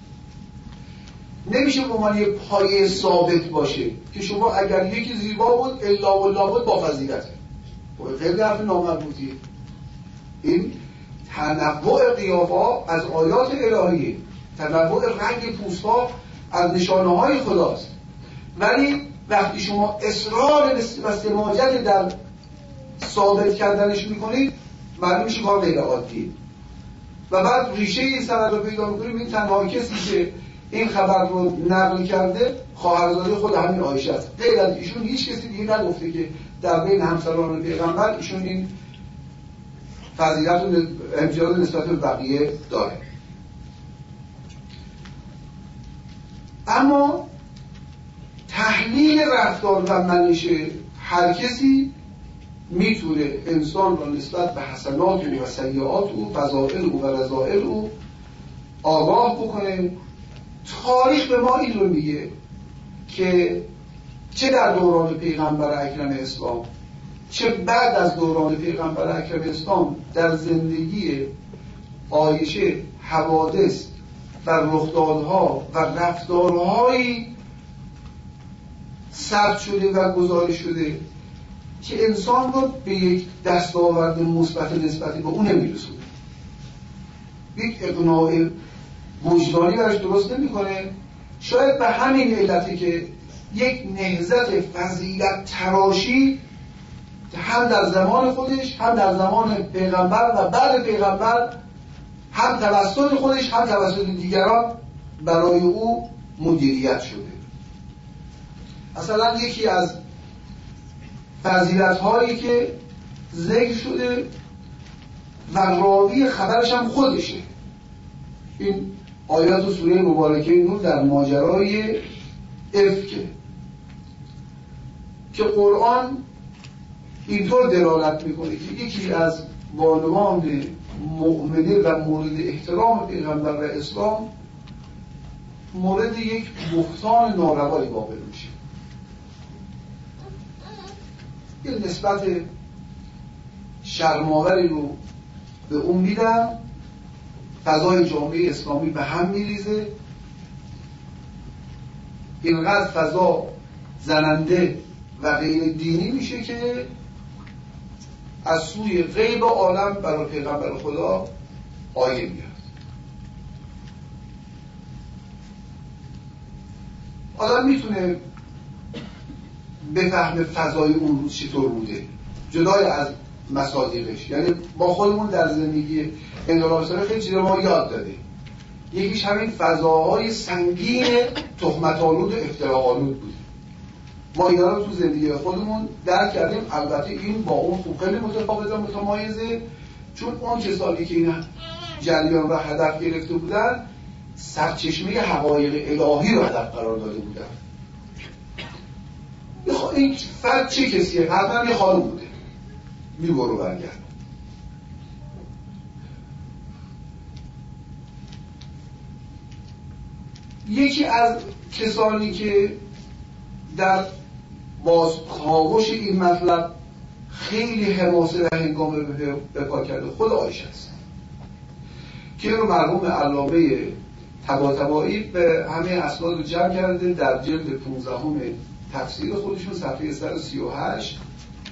S2: نمیشه به عنوان یه پایه ثابت باشه که شما اگر یکی زیبا بود الا والله بود با فضیلته. خیلی حرف نامربوطیه. این تنوع قیافه‌ها از آیات الهیه، تنوع رنگ پوست‌ها از نشانه‌های خداست، ولی وقتی شما اصرار و سماجت در ثابت کردنش میکنید معلوم میشه کار غیر عادیه. و بعد ریشه این سند رو پیدا میکنیم، این تنها کسی که این خبر رو نقل کرده خواهرزاده خود همین عایشه است. غیر از ایشون هیچ کسی دیگه نگفته که در بین همسران پیغمبر ایشون این فضیلت و امتیاز نسبت به بقیه داره. اما تحلیل رفتار و منش هر کسی میتونه انسان را نسبت به حسنات او و سیئات او، فضائل او و رذائل او آگاه بکنه. تاریخ به ما این رو میگه که چه در دوران پیغمبر اکرم اسلام چه بعد از دوران پیغمبر اکرم اسلام در زندگی عایشه حوادث و رخدادها و رفتارهایی ثبت شده و گزارش شده که انسان رو به یک دستاورد مثبت نسبتی به اون نمیرسونه، یک اقناع وجدانی برش درست نمیکنه. شاید به همین علتی که یک نهضت فضیلت تراشی هم در زمان خودش هم در زمان پیغمبر و بعد پیغمبر هم توسط خودش هم توسط دیگران برای او مدیریت شده. مثلا یکی از فضیلت هایی که ذکر شده و راوی خبرش هم خودشه، این آیات سوره مبارکه نور در ماجرای افک که قرآن اینطور دلالت میکنه که یکی از بانوان مؤمنه و مورد احترام پیغمبر و اسلام مورد یک بهتان ناروایی واقع میشه. یه نسبت شرم‌آوری رو به اون میدن، فضای جامعه اسلامی به هم میریزه، اینقدر فضا زننده و غیر دینی میشه که از سوی غیب عالم برای پیغمبر خدا آیه میاد. آدم میتونه بفهمه فضای اون روز چطور بوده جدای از مصادیقش، یعنی با خودمون در زندگی انقلاب اسلامی خیلی چیزا ما یاد داده. یکیش همین فضاهای سنگین تهمت‌آلود و افتراآلود بود. ما اینا رو تو زندگی خودمون درک کردیم. البته این با اون خوب خیلی متفاوته و متمایزه، چون اون کسانی که این جریان و هدف گرفته بودن سرچشمه حقایق الهی رو هدف قرار داده بودن. این فرد چه کسیه؟ حتما یه خانم بوده میبرو برگرد. یکی از کسانی که در بازکاوش این مطلب خیلی حماسه و هنگامه به پا کرده خود عایشه است که رو مرحوم علامه طباطبایی به همه اسناد رو جمع کرده در جلد پونزدهم تفسیر خودشون صفحه صد و سی و هشت.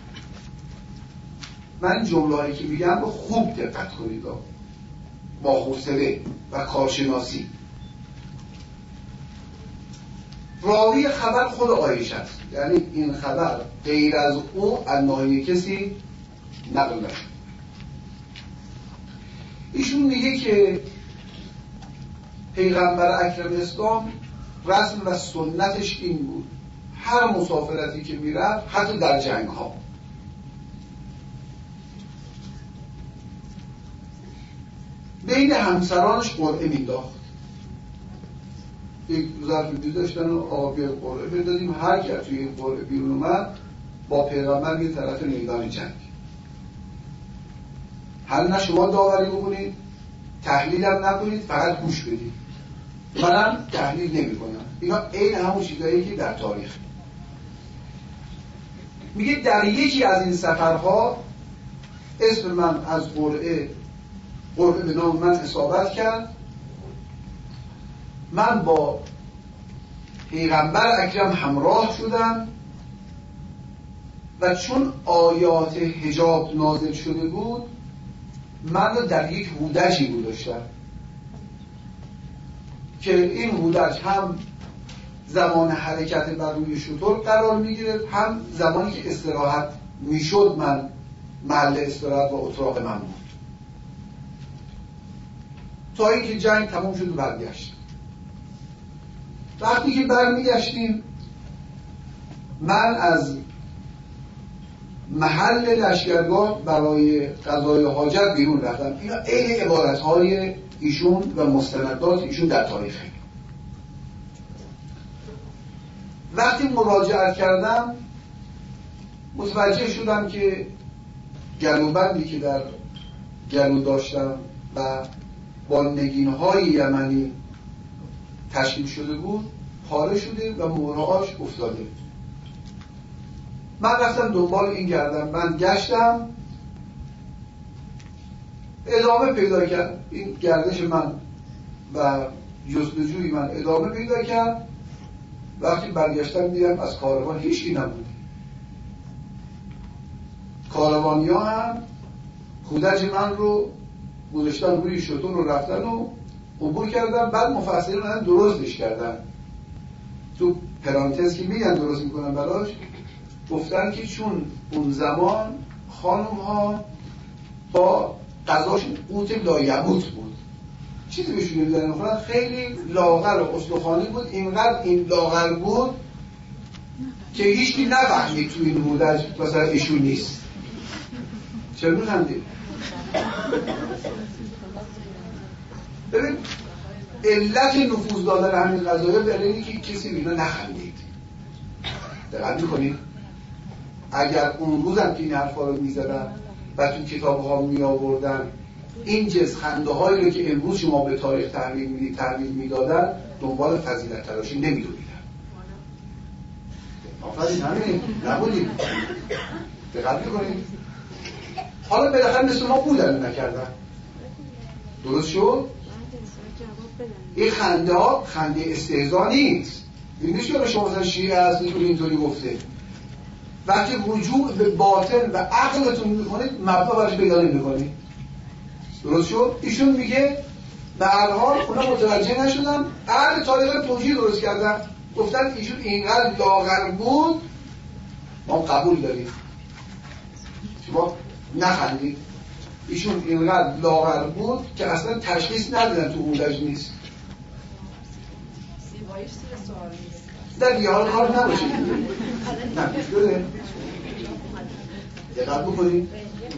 S2: من جمله‌ای که میگم رو خوب دقت کنید با حوصله و کارشناسی. راوی خبر خود عایشه است، یعنی این خبر غیر از او از ناحیه کسی نقل نشد. ایشون میگه که پیغمبر اکرم اسلام رسم و سنتش این بود هر مسافرتی که میرفت حتی در جنگ ها بین همسرانش قرعه مینداخت. یک ظرف داشتن و آبی قرعه بدادیم، هر کی توی این قرعه بیرون اومد با پیغمبر یه طرف میدان جنگ. حالا نه شما داوری بکنید، تحلیل هم نکنید، فقط گوش بدید. منم تحلیل نمی کنم. اینا عین همون چیزایی که در تاریخ. میگه در یکی از این سفرها اسم من از قرعه قرعه به نام من اصابت کرد. من با پیغمبر اکرم همراه شدم و چون آیات حجاب نازل شده بود من رو در یک هودجی گذاشتم که این هودج هم زمان حرکت بر روی شتر قرار میگیره، هم زمانی که استراحت میشد من محل استراحت و اتراق من بود، تا اینکه جنگ تموم شد و برگشت. وقتی که برمیگشتیم من از محل لشکرگاه برای قضای حاجت بیرون رفتم. اینا عین عبارت‌های ایشون و مستندات ایشون در تاریخه. وقتی مراجعت کردم متوجه شدم که گلوبندی که در گلو داشتم و با نگین‌های یمنی تشکیل شده بود پاره شده و مهرهاش افتاده. من رفتم دنبال این گردنبند گشتم، ادامه پیدا کرد این گردش من و جستجوی من ادامه پیدا کرد. وقتی برگشتم دیدم از کاروان هیچی نبود. کاروانی ها هم هودج من رو گذاشتن روی شتر رو رفتن و عبور کردن. بعد مفسرین من درستش کردن، تو پرانتز که میگن درست میکنن براش، گفتن که چون اون زمان خانم ها با غذاشون قوت لایموت بود، چیزی بهشون نمیدن میخورن، خیلی لاغر و استخوانی بود. اینقدر این لاغر بود که هیچکی نفهمید تو این هودج مثلا ایشون نیست. چرا میخندید؟ ببین علت نفوذ دادن همین قضایا برای اینه که کسی بینا نخندید. دقت میکنید؟ اگر اون روزم که این حرفا رو میزدن و تو کتاب ها می آوردن این جز خنده هایی رو که امروز شما به تاریخ تحویل میدید تحویل میدادن، دنبال فضیلت تراشی نمیدونیدن. آفرین، همین نبودیم. دقت میکنید؟ حالا بالاخره مثل ما بودن نکردن. درست شد؟ این خنده ها خنده استهزا نیست. این نیست که شما مثلا شیعه هست اینطوری اینطوری گفته. وقتی رجوع به باطن و عقلتون میکنید مبنا براش پیدا نمیکنید. درست شد؟ ایشون میگه به هر حال اونا متوجه نشدن، اهل تاریخ توجیه درست کردن، گفتن ایشون اینقدر لاغر بود ما قبول داریم. شما نخندید. ایشون اینقدر لاغر بود که اصلا تشخیص ندادن تو اودج نیست.
S3: زیباییش زیر سوال نیست.
S2: در یه حال کار نباشه. نه بده. دقت بکنید.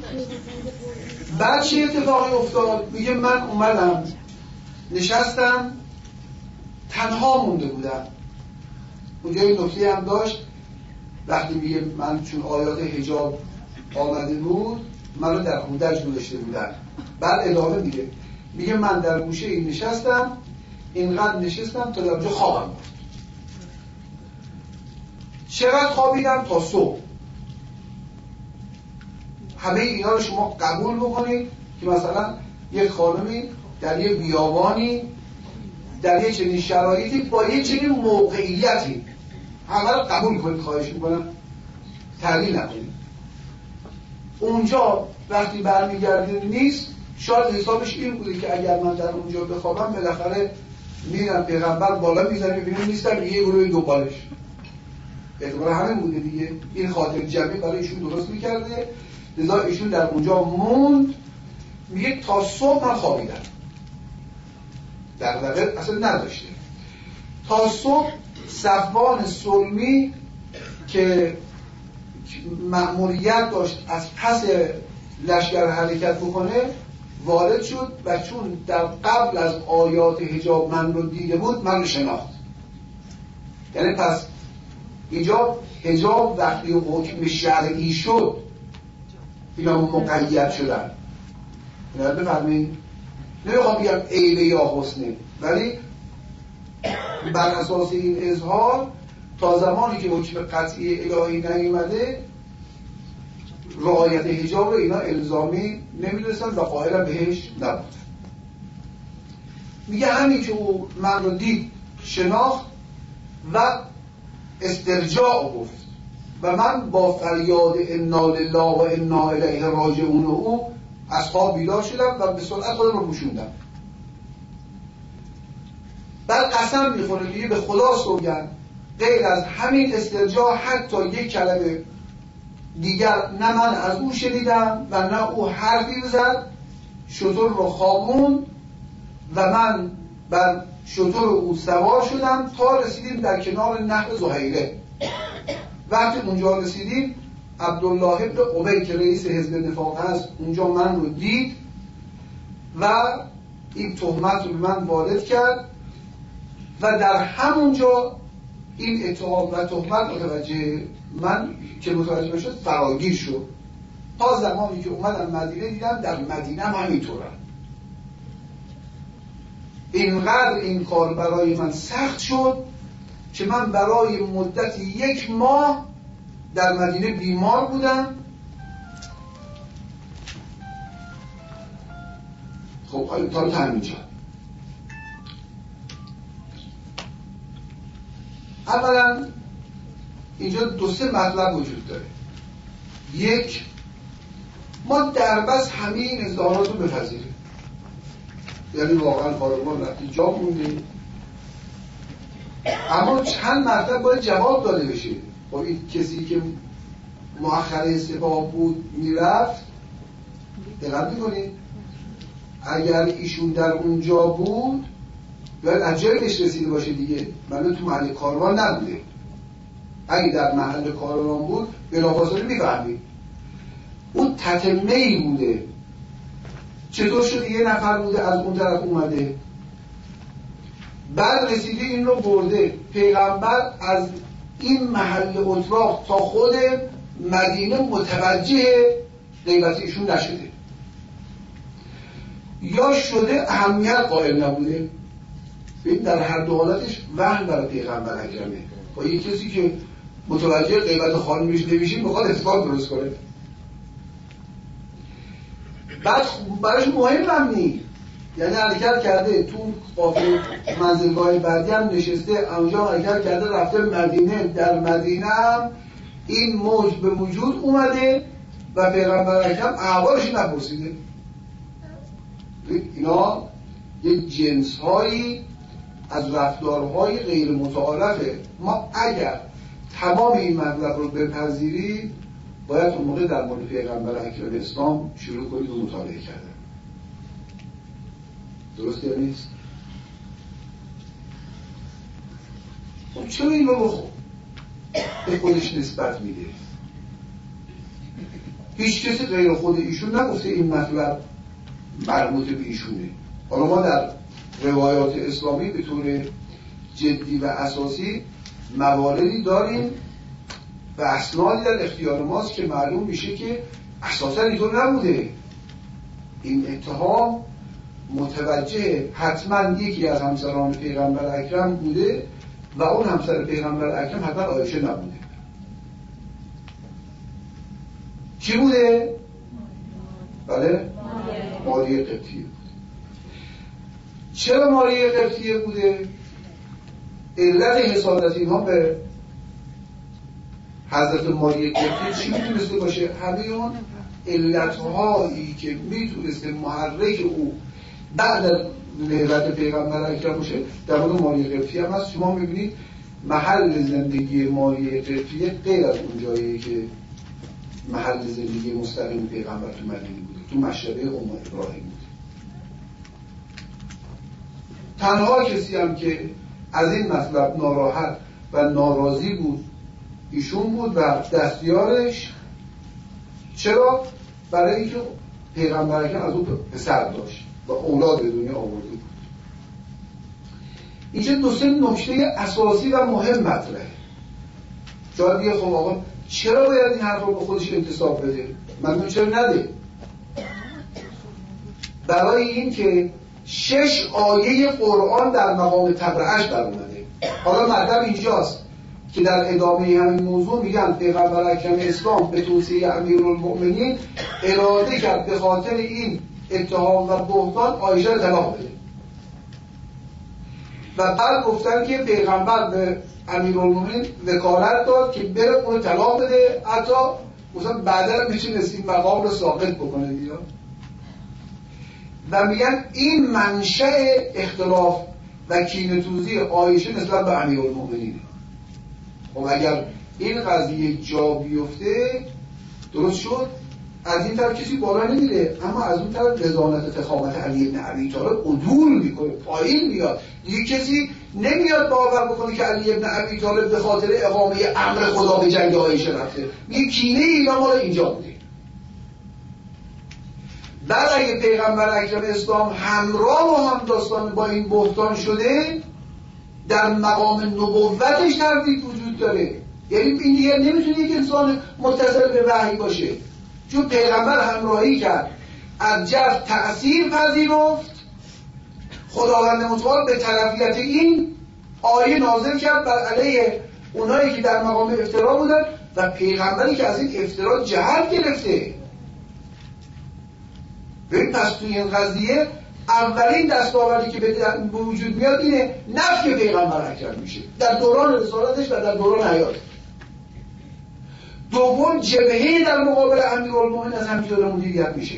S2: بعد چه اتفاقی افتاد؟ میگه من اومدم نشستم تنها مونده بودم. اونجا یه نکته هم داشت وقتی میگه من چون آیات حجاب آمده بود من رو در هودج گذاشته بودن. بعد ادامه میگه میگه من در گوشه این نشستم، اینقدر نشستم تا در اونجا خوابم بود. چقدر خوابیدم؟ تا صبح. همه اینا رو شما قبول بکنید که مثلا یک خانمی در یک بیابانی در یک چنین شرایطی با یک چنین موقعیتی، همه رو قبول کنید، خواهش میکنم تعلیل نکنید. اونجا وقتی برمیگرده نیست، شاید حسابش این بوده که اگر من در اونجا بخوابم بالاخره میرم پیغمبر بالا میذاره میبینم نیستم، یه گروه دنبالش. اعتبار همین بوده دیگه. این خاطر جمعی برای ایشون درست میکرده، لذا ایشون در اونجا موند. میگه تا صبح من خوابیدم، در واقع اصلا نداشته. تا صبح صفوان سلمی که مأموریت داشت از پس لشکر حرکت بکنه وارد شد و چون در قبل از آیات حجاب من رو دیده بود من رو شناخت. یعنی پس اینجا حجاب وقتی حکم شرعی شد اینا مقید شدن. اینا بفرمایید نمیخوام بگم عیبه یا حسنه، ولی بر اساس این اظهار تا زمانی که حکم قطعی الهی نیومده رعایت حجاب رو اینا الزامی نمیدونستن و قائل بهش نبودن. میگه همین که او من رو دید شناخت و استرجاع گفت و من با فریاد انا لله و انا الیه راجعون او از خواب بیدار شدم و به سرعت خودم رو پوشوندم. بعد قسم میخوره میگه به خدا سوگند غیر از همین استرجاع حتی یک کلمه دیگر نه من از او شنیدم و نه او حرفی بزد. شتر رو خوابوند و من بر شتر او سوار شدم تا رسیدیم در کنار نهر زهیره. وقتی اونجا رسیدیم عبدالله ابن ابی که رئیس حزب نفاق هست اونجا من رو دید و این تهمت رو به من وارد کرد و در همونجا این اتهام و تهمت متوجه من که متوجه شد فراگیر شد. تا زمانی که اومدم مدینه دیدم در مدینه هم همینطوره. اینقدر این کار برای من سخت شد که من برای مدت یک ماه در مدینه بیمار بودم. خب حالا تا همین جا اولا اینجا دو سه مطلب وجود داره. یک، ما در بس همه این اظهارات رو بپذیریم، یعنی واقعا کارمان رفتی جا مونده، اما چند مرتبه باید جواب داده بشه. خب این کسی که مؤخره سپاه بود میرفت، دقت میکنید اگر ایشون در اونجا بود باید از جایی بهش رسیده باشه دیگه، من تو محل کاروان نبوده. اگه در محل کاروان بود بلافاصله میفهمید اون تتمه‌ای بوده. چطور شده یه نفر بوده از اون طرف اومده بعد رسیده این رو برده، پیغمبر از این محل اتراق تا خود مدینه متوجه غیبت ایشون نشده، یا شده اهمیت قائل نبوده. این در هر دو حالتش وهم برای پیغمبر اکرمه. با یک کسی که متوجه غیبت خانمیش نمیشه میخواد اتفاق درست کنه، بعد براش مهم هم نیست، یعنی حرکت کرده تو قافله منزلگاه بعدی هم نشسته اونجا حرکت کرده رفته مدینه، در مدینه هم این موج به وجود اومده و پیغمبر اکرم احوالش نپرسیده. اینا یک جنس هایی از رفتارهای غیر متعارفه. ما اگر تمام این مطلب رو بپذیرید باید اون موقع در مورد پیغمبر اکرم اسلام شروع کنید و مطالعه کردن. درست یا نیست؟ خب چرا این رو به خودش نسبت میده؟ هیچ کسی غیر خود ایشون نگفته این مطلب مربوط به ایشونه. حالا ما در روایات اسلامی به طور جدی و اساسی مواردی داریم و اسنادی در اختیار ماست که معلوم میشه که اساسا اینطور نبوده. این اتهام متوجه حتما یکی از همسران پیغمبر اکرم بوده و اون همسر پیغمبر اکرم حتما عایشه نبوده. کی بوده؟ بله؟ ماریه قبطیه بوده. چرا ماریه قبطیه بوده؟ علت حسادت اینها به حضرت ماریه قبطیه چی میتونسته باشه؟ همه اون علتهایی که میتونسته محرک او بعد از نهضت پیغمبر اکرم باشه در مورد ماریه قبطیه هم هست. شما میبینید محل زندگی ماریه قبطیه غیر از اون جاییه که محل زندگی مستقیم پیغمبر تو مدینه بوده، تو مشربه ام ابراهیم بوده. تنها کسی هم که از این مطلب ناراحت و ناراضی بود ایشون بود و دستیارش. چرا؟ برای اینکه پیغمبر اکرم از اون پسر داشت و اولاد به دنیا آورده بود. اینجا دو سه نکته اساسی و مهم مطرحه. شاید دیگه خب آقا چرا باید این حرف رو به خودش انتصاب بده؟ من چرا نده؟ برای این که شش آیه قرآن در مقام تبرئه‌اش در اومده. حالا مطلب اینجاست که در ادامه همین موضوع میگن پیغمبر اکرم اسلام به توصیه امیرالمؤمنین اراده کرد به خاطر این اتهام و بهتان عایشه رو طلاق بده و بعد گفتن که پیغمبر به امیرالمؤمنین وکالت داد که بره اون طلاق بده، حتی مثلا بعدا میتونست مقام رو ساقط بکنه دیگه. و میگن این منشأ اختلاف و کینه‌توزی عایشه نسبت به امیرالمؤمنین. خب اگر این قضیه جا بیفته درست شد، از این طرف کسی بالا نمیره، اما از اون طرف رضانت تخامت علی بن ابی طالب عدول میکنه، پایین میاد. دیگه کسی نمیاد باور بکنه که علی بن ابی طالب به خاطر اقامه امر خدا به جنگ عایشه رفته. میگه کینه اینا مال اینجا بوده. بعد اگه پیغمبر اکرم اسلام همراه و هم داستان با این بهتان شده، در مقام نبوتش تردید وجود داره. یعنی این دیگه نمیتونه یک انسان متصل به وحی باشه، چون پیغمبر همراهی کرد، از جهت تأثیر پذیرفت، خداوند متعال به طرفیت این آیه نازل کرد بر علیه اونایی که در مقام افترا بودن و پیغمبری که از این افترا جهت گرفته. ببین پس توی این قضیه اولین دستاوردی که به وجود میاد اینه نفی پیغمبر اکرم میشه در دوران رسالتش و در دوران حیات. دوم جبهه در مقابل امیرالمومنین از همین جا مدیریت میشه.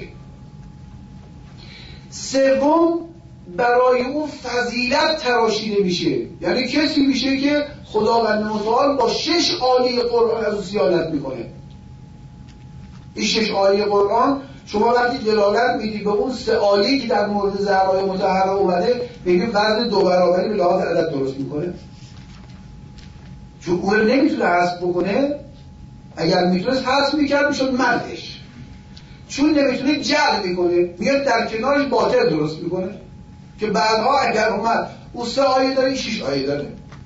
S2: سوم برای او فضیلت تراشیده میشه، یعنی کسی میشه که خداوند متعال با شش آیه قرآن از او صیانت میکنه. این شش آیه قرآن شما وقتی دلالت میدی به اون سه آیه‌ای که در مورد زهرای مطهره اومده، ببین وزن دو برابری به لحاظ عدد درست میکنه، چون اون نمیتونه حذف بکنه. اگر میتونست حذف میکرد میشد مردش، چون نمیتونه جعل میکنه، میاد در کنارش باطل درست میکنه که بعدها اگر اومد اون سه آیه داره این شش آیه داره.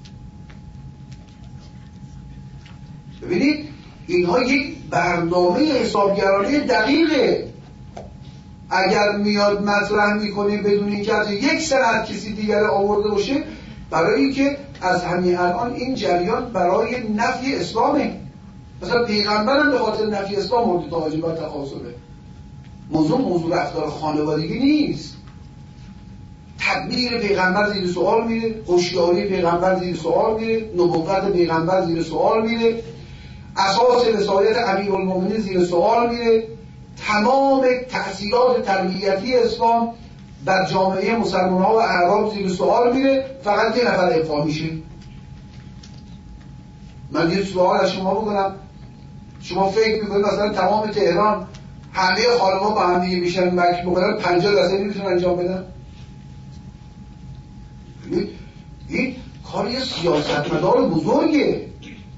S2: ببینید اینها یک برنامه حسابگرانه دقیقه. اگر میاد مطرح میکنه بدون اینکه یک سند کسی دیگر آورده باشه، برای اینکه از همین الان این جریان برای نفی اسلامه. مثلا پیغمبرم به خاطر نفی اسلام مورد توجه و تخاصمه. موضوع موضوع رفتار خانوادگی نیست. تدبیر پیغمبر زیر سوال میره، هوشیاری پیغمبر زیر سوال میره، نبوت پیغمبر زیر سوال میره. اساس وصایت امیرالمومنین زیر سوال میره، تمام تأثیرات تربیتی اسلام بر جامعه مسلمان‌ها و اعراب زیر سوال میره، فقط یه نفر ابقا میشه. من یه سوال از شما بکنم، شما فکر میکنید مثلا تمام تهران همه خانم‌ها با هم دیگه میشن مکر بکنن پنجاه درصد میتونن انجام بدن؟ این کاری سیاستمدار بزرگه.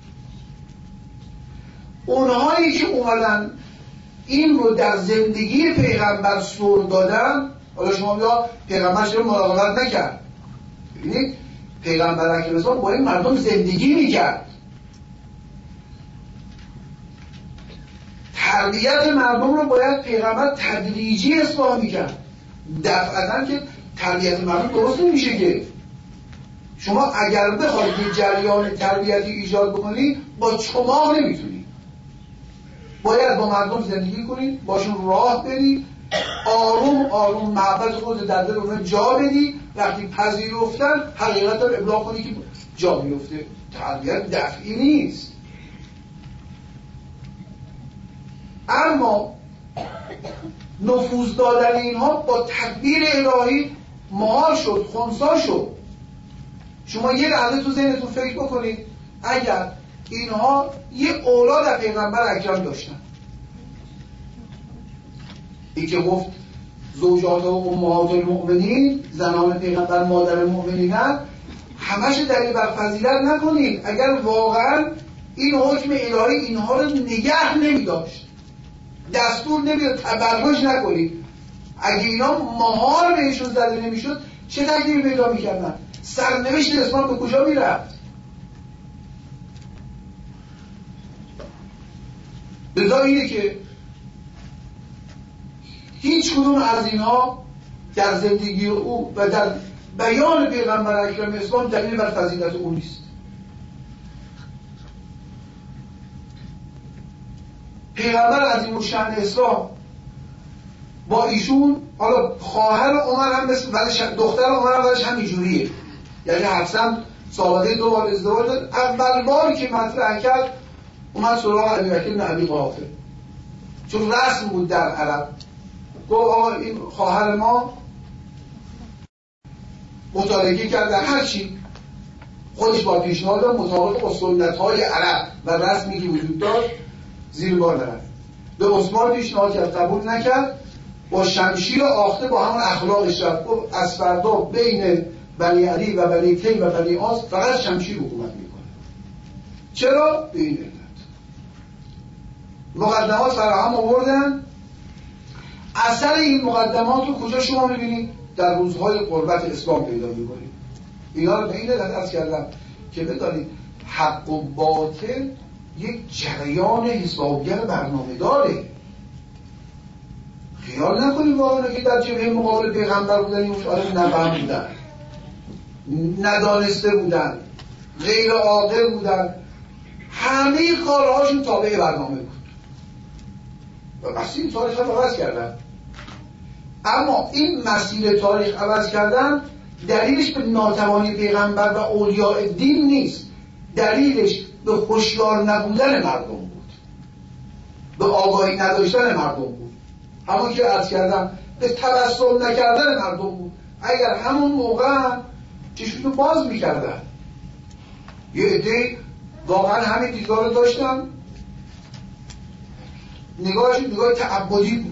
S2: اونهایی که اومدن این رو در زندگی پیغمبر سر دادن، حالا شما بیا پیغمبر چرا مراقبت نکرد؟ ببینید پیغمبر اکرم اسلام با این مردم زندگی میکرد، تربیت مردم رو باید پیغمبر تدریجی اصلاح میکرد. دفعتاً که تربیت مردم درست نمیشه که شما اگر بخواید یه جریان تربیتی ایجاد بکنید با چماق نمیتونید. باید با مردم زندگی کنید، باشون راه برید، آروم آروم محبت خود در دل اونها جا بدی، وقتی پذیرفتن حقیقت رو ابلاغ کنی که جا میفته. تربیت دفعی نیست. اما نفوذ دادن اینها با تدبیر الهی مهار شد، خنثی شد. شما یه لحظه تو ذهنتون فکر بکنید اگر اینها یه اولاد از پیغمبر اکرم داشتن، این که گفت زوجات و امهات المؤمنین، زنان پیغمبر مادر مؤمنینن، همش دلیل بر فضیلت نکنید. اگر واقعا این حکم الهی اینها رو نگه نمی‌داشت، دستور نمیداد، تبرش نکنید، اگه اینا مهار بهشون زده نمیشد چه تکلیفی پیدا میکردن؟ سرنوشت اسلام به کجا میرفت؟ لذا اینه که هیچ کدوم از اینها در زندگی او و در بیان پیغمبر اکرم اسلام دلیل بر فضیلت او نیست. پیغمبر عظیم الشأن اسلام با ایشون، حالا خواهر عمر هم مثل ولی دختر عمر هم ولیش همینجوریه، یعنی حفصه سابقه دو بار ازدواج داد. اول باری که مطرح کرد اومد سراغ ابوبکر بن ابی قحافه، چون رسم بود در عرب. گفت آقا این خواهر ما مطالعه کرده، هر چی خودش با پیشنهاد مطابق با سنت‌های عرب و رسمی که وجود داشت زیر بار نرفت. به عثمان پیشنهاد کرد، قبول نکرد، با شمشیر آخته با همون اخلاقش رفت. گفت از فردا بین بنی علی و بنی تی و بنی آس فقط شمشیر حکومت میکنه. چرا؟ به این علت. مقدمات فراهم آوردن. اثر این مقدمات رو کجا شما میبینید؟ در روزهای قربت اسلام پیدا میکنید. اینا رو به این علت عرض کردم که بدانید حق و باطل یک جریان حسابگر برنامه داره. خیال نکنید واقعا که در جبهه مقابل پیغمبر بودن این مشاهده نفهم بودن، ندانسته بودن، غیر عاقل بودن، همه کارهاشون تابع برنامه بود و مسیر تاریخ هم عوض کردن. اما این مسیر تاریخ عوض کردن دلیلش به ناتوانی پیغمبر و اولیاء دین نیست، دلیلش به هوشیار نبودن مردم بود، به آگاهی نداشتن مردم بود، همون که عرض کردم به تبسم نکردن مردم بود. اگر همون موقع چشمشون باز میکردن، یه عده واقعا همین دیدگاه رو داشتن، نگاهشون نگاه تعبدی بود،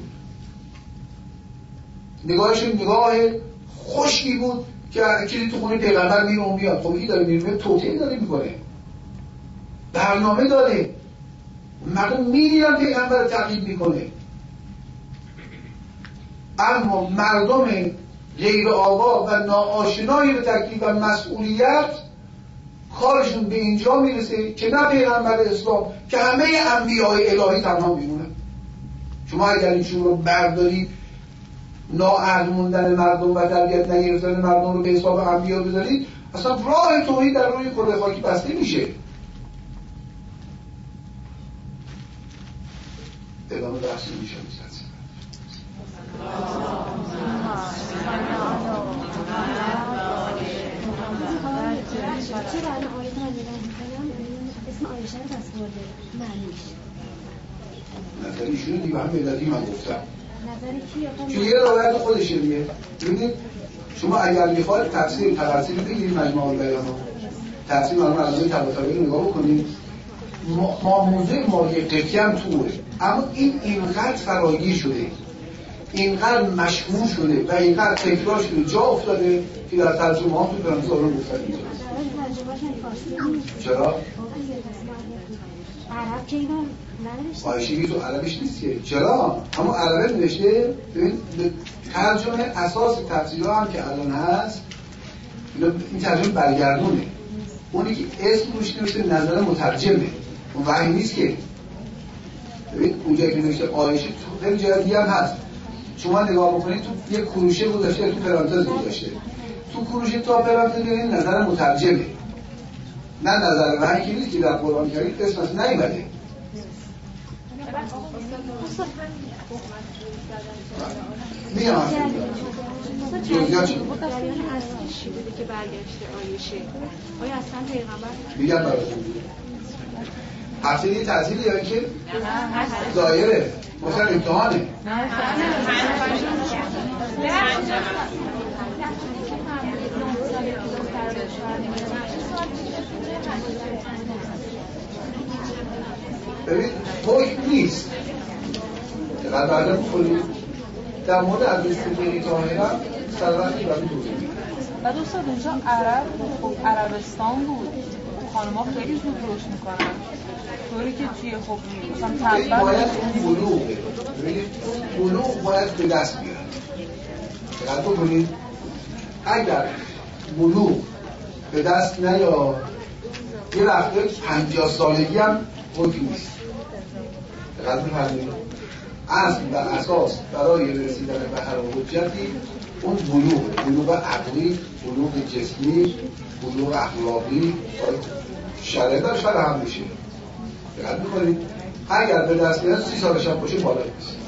S2: نگاهشون نگاه خشکی بود که چیزی تو خونه پیغمبر میره اون میاد. خب این داره میره توطئه داره میکنه، برنامه داره، مردم میدیدن پیغمبر رو تعقیب میکنه. اما مردم غیر آگاه و ناآشنای به تکلیف و مسئولیت کارشون به اینجا میرسه که نه پیغمبر اسلام که همه انبیاء الهی تنها میمونن. شما اگر ایشون رو بردارید نااهل موندن مردم و تربیت نگرفتن مردم رو به حساب انبیا بذارید، اصلا راه توحید در روی کره خاکی بسته میشه. ادامه بحثی میشه میشه
S3: چرا الان آیت من نگاه میکنم اسم آیشه رو دست برده معنیش
S2: نظر ایشون دیگه هم ملتی من گفتم
S3: نظر کی؟
S2: چون یه روایت خودشه دیگه. ببینید شما اگر میخواید تفسیر تفسیر بگیرید مجموع البیان رو تفسیر مرحوم علامه طباطبایی رو نگاه بکنید ما موضوع مالی قطعی هم توه، اما این اینقدر فراگیر شده اینقدر مشهور شده و اینقدر تکرار شده جا افتاده که در ترجمه ها تو فرانسه رو گفتن اینجا. چرا؟
S3: عرب که اینو ننوشته
S2: آیشگی تو عربش نیست که چرا؟ اما عربه نوشته ترجمه اساس تفسیرها هم که الان هست این ترجمه برگردونه اونی که اسم روش نوشته نظر مترجمه اون وحی نیست که ببین اونجا که نوشته آیشه تو خیلی جای دیگه هم هست شما نگاه بکنید تو یک کروشه گذاشته تو پرانتز گذاشته تو کروشه تا پرانتز ببینید نظر مترجمه نه نظر وحی نیست که در قرآن کریم اسم اصلا نیومده میام جزئیات چی بود
S4: که برگشته آیشه آیا اصلا پیغمبر
S2: میگم براتون هفته یه تعطیلی یا که ظاهره مثلا امتحانه ببین حکم نیست دقیقا بعدا بخونید در مورد از استفاده طاهره سلوتی برای دوزه
S5: و دوستان اینجا عرب خب عربستان بود خانم‌ها خیلی زود روش میکنن طوری که توی خب مثلا تقریبا
S2: باید اون بلوغه ببینید بلوغ باید به دست بیارن دقیقا بکنید اگر بلوغ به دست نیاد یه وقته پنجاه سالگی هم حکم نیست دقیقا بفرمایید اصل و اساس برای رسیدن به هر حجتی اون بلوغ بلوغ عقلی بلوغ جسمی بلوغ اخلاقی شرعی داشت فراهم میشه دقت میکنید اگر به دست بیاد سی سالش هم باشه بالا نیست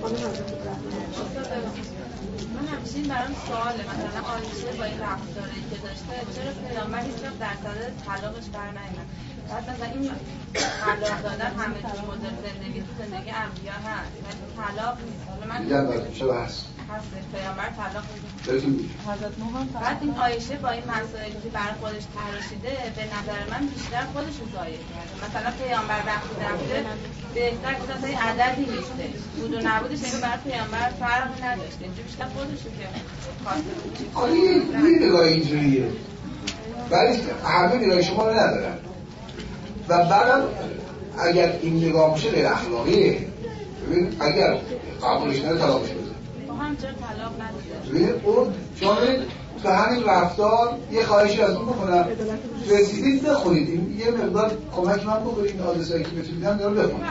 S4: من همچنین برام سواله مثلا آیشه با این رفتاری که داشته چرا پیامبر هیچ وقت در صدد طلاقش برنمیاد بعد مثلا این طلاق دادن همه توی مدل زندگی تو زندگی انبیا هست ولی طلاق نیست حالا من
S2: میگم براتون چرا هست
S4: هستش پیامبر طلاق میده
S2: بهتون میگم
S5: حضرت نوح هم
S4: بعد این آیشه با این مسائلی که برای خودش تراشیده به نظر من بیشتر خودش رو ضایع کرده مثلا پیامبر وقتی رفته بهتر که اصلا عددی نیسته بود و نبودش اینو برای پیامبر فرقی نداشته اینجا بیشتر خودش رو که خواسته بود
S2: آره یه نگاه اینجوریه ولی همه نگاه شما رو ندارن و بعدم اگر این نگاه میشه غیر اخلاقیه ببین اگر قبولش نده طلاقش بده
S4: با هم چرا طلاق نداده
S2: ببین اون شما به همین رفتار یه خواهشی از اون بکنم رسیدید بخونید این یه مقدار کمک من بکنید این آدرسایی که بتونیدم دارم بخونید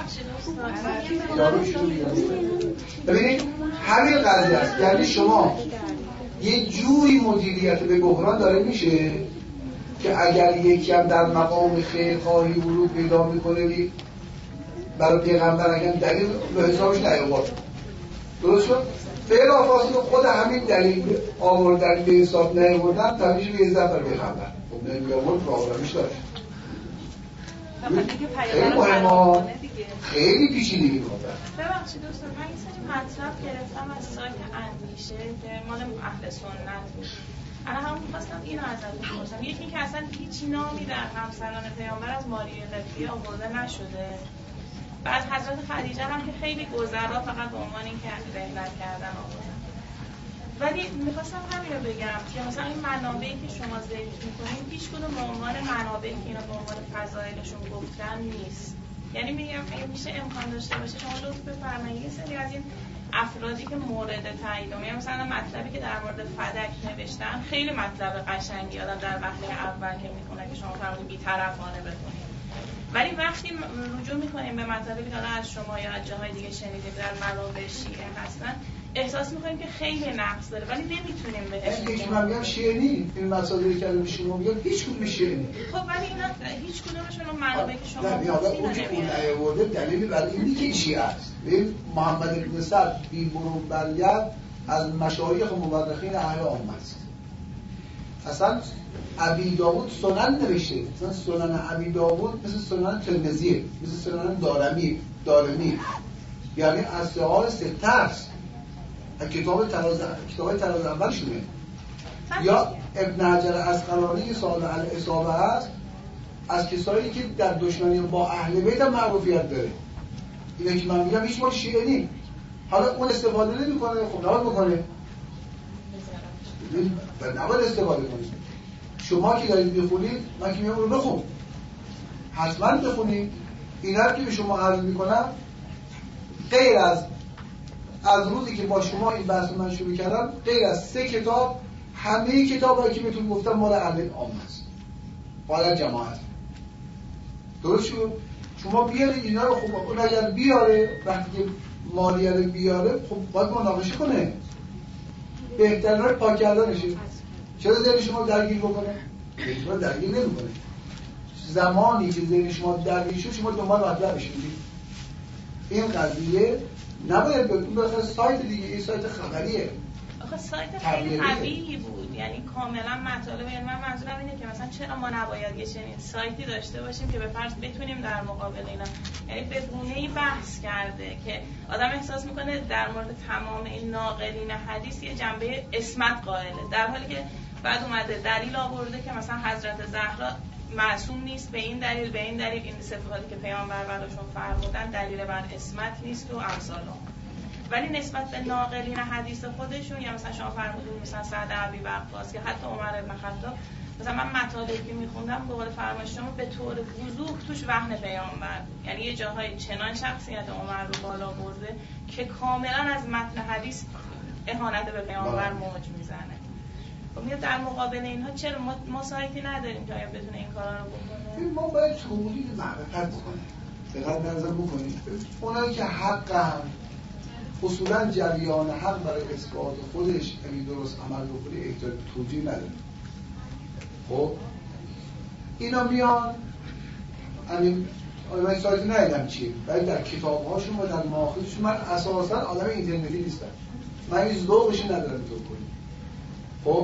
S2: ببینید همین قضیه است یعنی شما یه جوری مدیریت به بحران داره میشه که اگر یکی هم در مقام خیرخواهی ورود پیدا میکنه برای پیغمبر اگر دلیل به حسابش نیاورد درست شد؟ فعلا فاصله خود همین دلیل آوردن به حساب نیاوردن تبدیل به عزت بر پیغمبر خب نمیآورد پرابلمش داشت خیلی مهمه خیلی پیچیده میکنه
S6: ببخشید دوستان من این سری مطلب گرفتم از سایت اندیشه که مال اهل سنت بود انا هم می‌خواستم اینو ازتون بپرسم یکی که اصلا هیچ نامی در همسران پیامبر از ماریا قبطی آورده نشده بعد حضرت خدیجه هم که خیلی گذرا فقط به عنوان اینکه رحلت کردن آوردن ولی می‌خواستم همین رو بگم که مثلا این منابعی که شما ذکر می‌کنید هیچ کدوم به عنوان منابعی که اینا به عنوان فضایلشون گفتن نیست یعنی میگم اگه میشه امکان داشته باشه شما لطف بفرمایید یه سری از این افرادی که مورد تایید میگم مثلا مطلبی که در مورد فدک نوشتن خیلی مطلب قشنگی آدم در وهله اول که میخونه که شما فرمودید بی‌طرفانه بخونید ولی وقتی رجوع میکنیم به مطلبی که از شما یا از جاهای دیگه شنیدیم در منابع شیعه هستن احساس میکنیم که خیلی نقص داره ولی نمیتونیم بهش
S2: بگیم من میگم شیعه نی این مسائلی که الان شما میگم هیچ کدوم شیعه نی
S6: خب ولی اینا هیچ کدومشون اون منابعی که شما
S2: نه حالا اون که اون نیاورده دلیلی برای اینی که شیعه است ببین محمد بن سعد بی برون بریت از مشایخ مورخین اهل عامه است اصلا ابی داوود سنن نوشته، مثلا سنن ابی داوود مثل سنن ترمذیه، مثل سنن دارمی دارمی یعنی از صحاح سته است، کتاب تراز کتاب تراز اول شده. یا ابن حجر اسقلانی که صاحب الاصابه است، از کسایی که در دشمنی با اهل بیت هم معروفیت داره. اینه که من میگم هیچ ما شیعه نیم، حالا اون استفاده نمی‌کنه، خب نباید بکنه، نباید استفاده کنید. شما که دارید میخونید، من که میگم رو بخون، حتما بخونید. اینا رو که به شما عرض میکنم، غیر از از روزی که با شما این بحث من شروع کردم، غیر از سه کتاب، همه کتابایی که بهتون گفتم مال اهل عام است، مال جماعت. درست شد؟ شما بیارید اینا رو، خوب اون اگر بیاره، وقتی که مالیه رو بیاره، خب باید مناقشه کنه، بهترین راه پاک کردنشه. چرا ذهن شما درگیر بکنه؟ شما درگیر نمی‌کنه. زمانی که ذهن شما درگیر شد، شما دنبال مطلبش می‌رید. این قضیه نباید بگم بخاطر سایت دیگه، این سایت خبریه.
S6: آخه سایت خیلی قوی بود، یعنی کاملا مطالب. یعنی من منظورم اینه که مثلا چرا ما نباید یه چنین سایتی داشته باشیم که به فرض بتونیم در مقابل اینا، یعنی به گونه‌ای بحث کرده که آدم احساس میکنه در مورد تمام این ناقلین حدیث یه جنبه اسمت قائله، در حالی که بعد اومده دلیل آورده که مثلا حضرت زهرا معصوم نیست به این دلیل، به این دلیل، این صفاتی که پیامبر براشون فرمودن دلیل بر اسمت نیست و امثال اون. ولی نسبت به ناقلین حدیث خودشون، یا مثلا شما فرمودید مثلا سعد ابی وقاص یا حتی عمر بن خطاب، مثلا من مطالبی که میخوندم به قول فرمایش شما به طور وضوح توش وهن پیامبر، یعنی یه جاهای چنان شخصیت عمر رو بالا برده که کاملا از متن حدیث اهانت به پیامبر موج میزنه. خب میاد در مقابل اینها چرا ما, ما سایتی نداریم که آیا بتونه این کارا رو بکنه؟
S2: ما باید تولید معرفت بکنیم. دقت نظر بکنید. اونایی که حقن، اصولا جریان حق برای اثبات خودش اگه درست عمل بکنه احتیاج به توجیه نداره. خب اینا میان همین من سایتی ندیدم چیه، ولی در کتاب‌هاشون و در مآخذشون من اساساً آدم اینترنتی نیستم، من هیچ ذوقشی ندارم تو کنیم. خب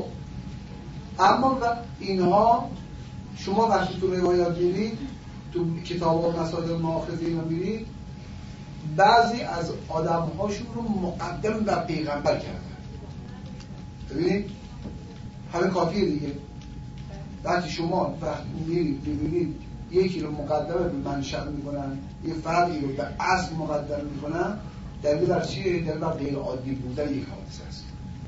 S2: اما اینها شما وقتی تو روایات میرید، تو کتاب و مصادر مآخذ اینا میرید، بعضی از آدم‌هاشون رو مقدم و پیغمبر کردن. ببینید همه کافیه دیگه. وقتی شما وقتی میرید ببینید یکی رو مقدم به منشأ میکنن، یه فردی رو به اصل مقدم میکنن، دلیل بر چیه؟ دلیل بر غیر عادی بودن یک حادثه است.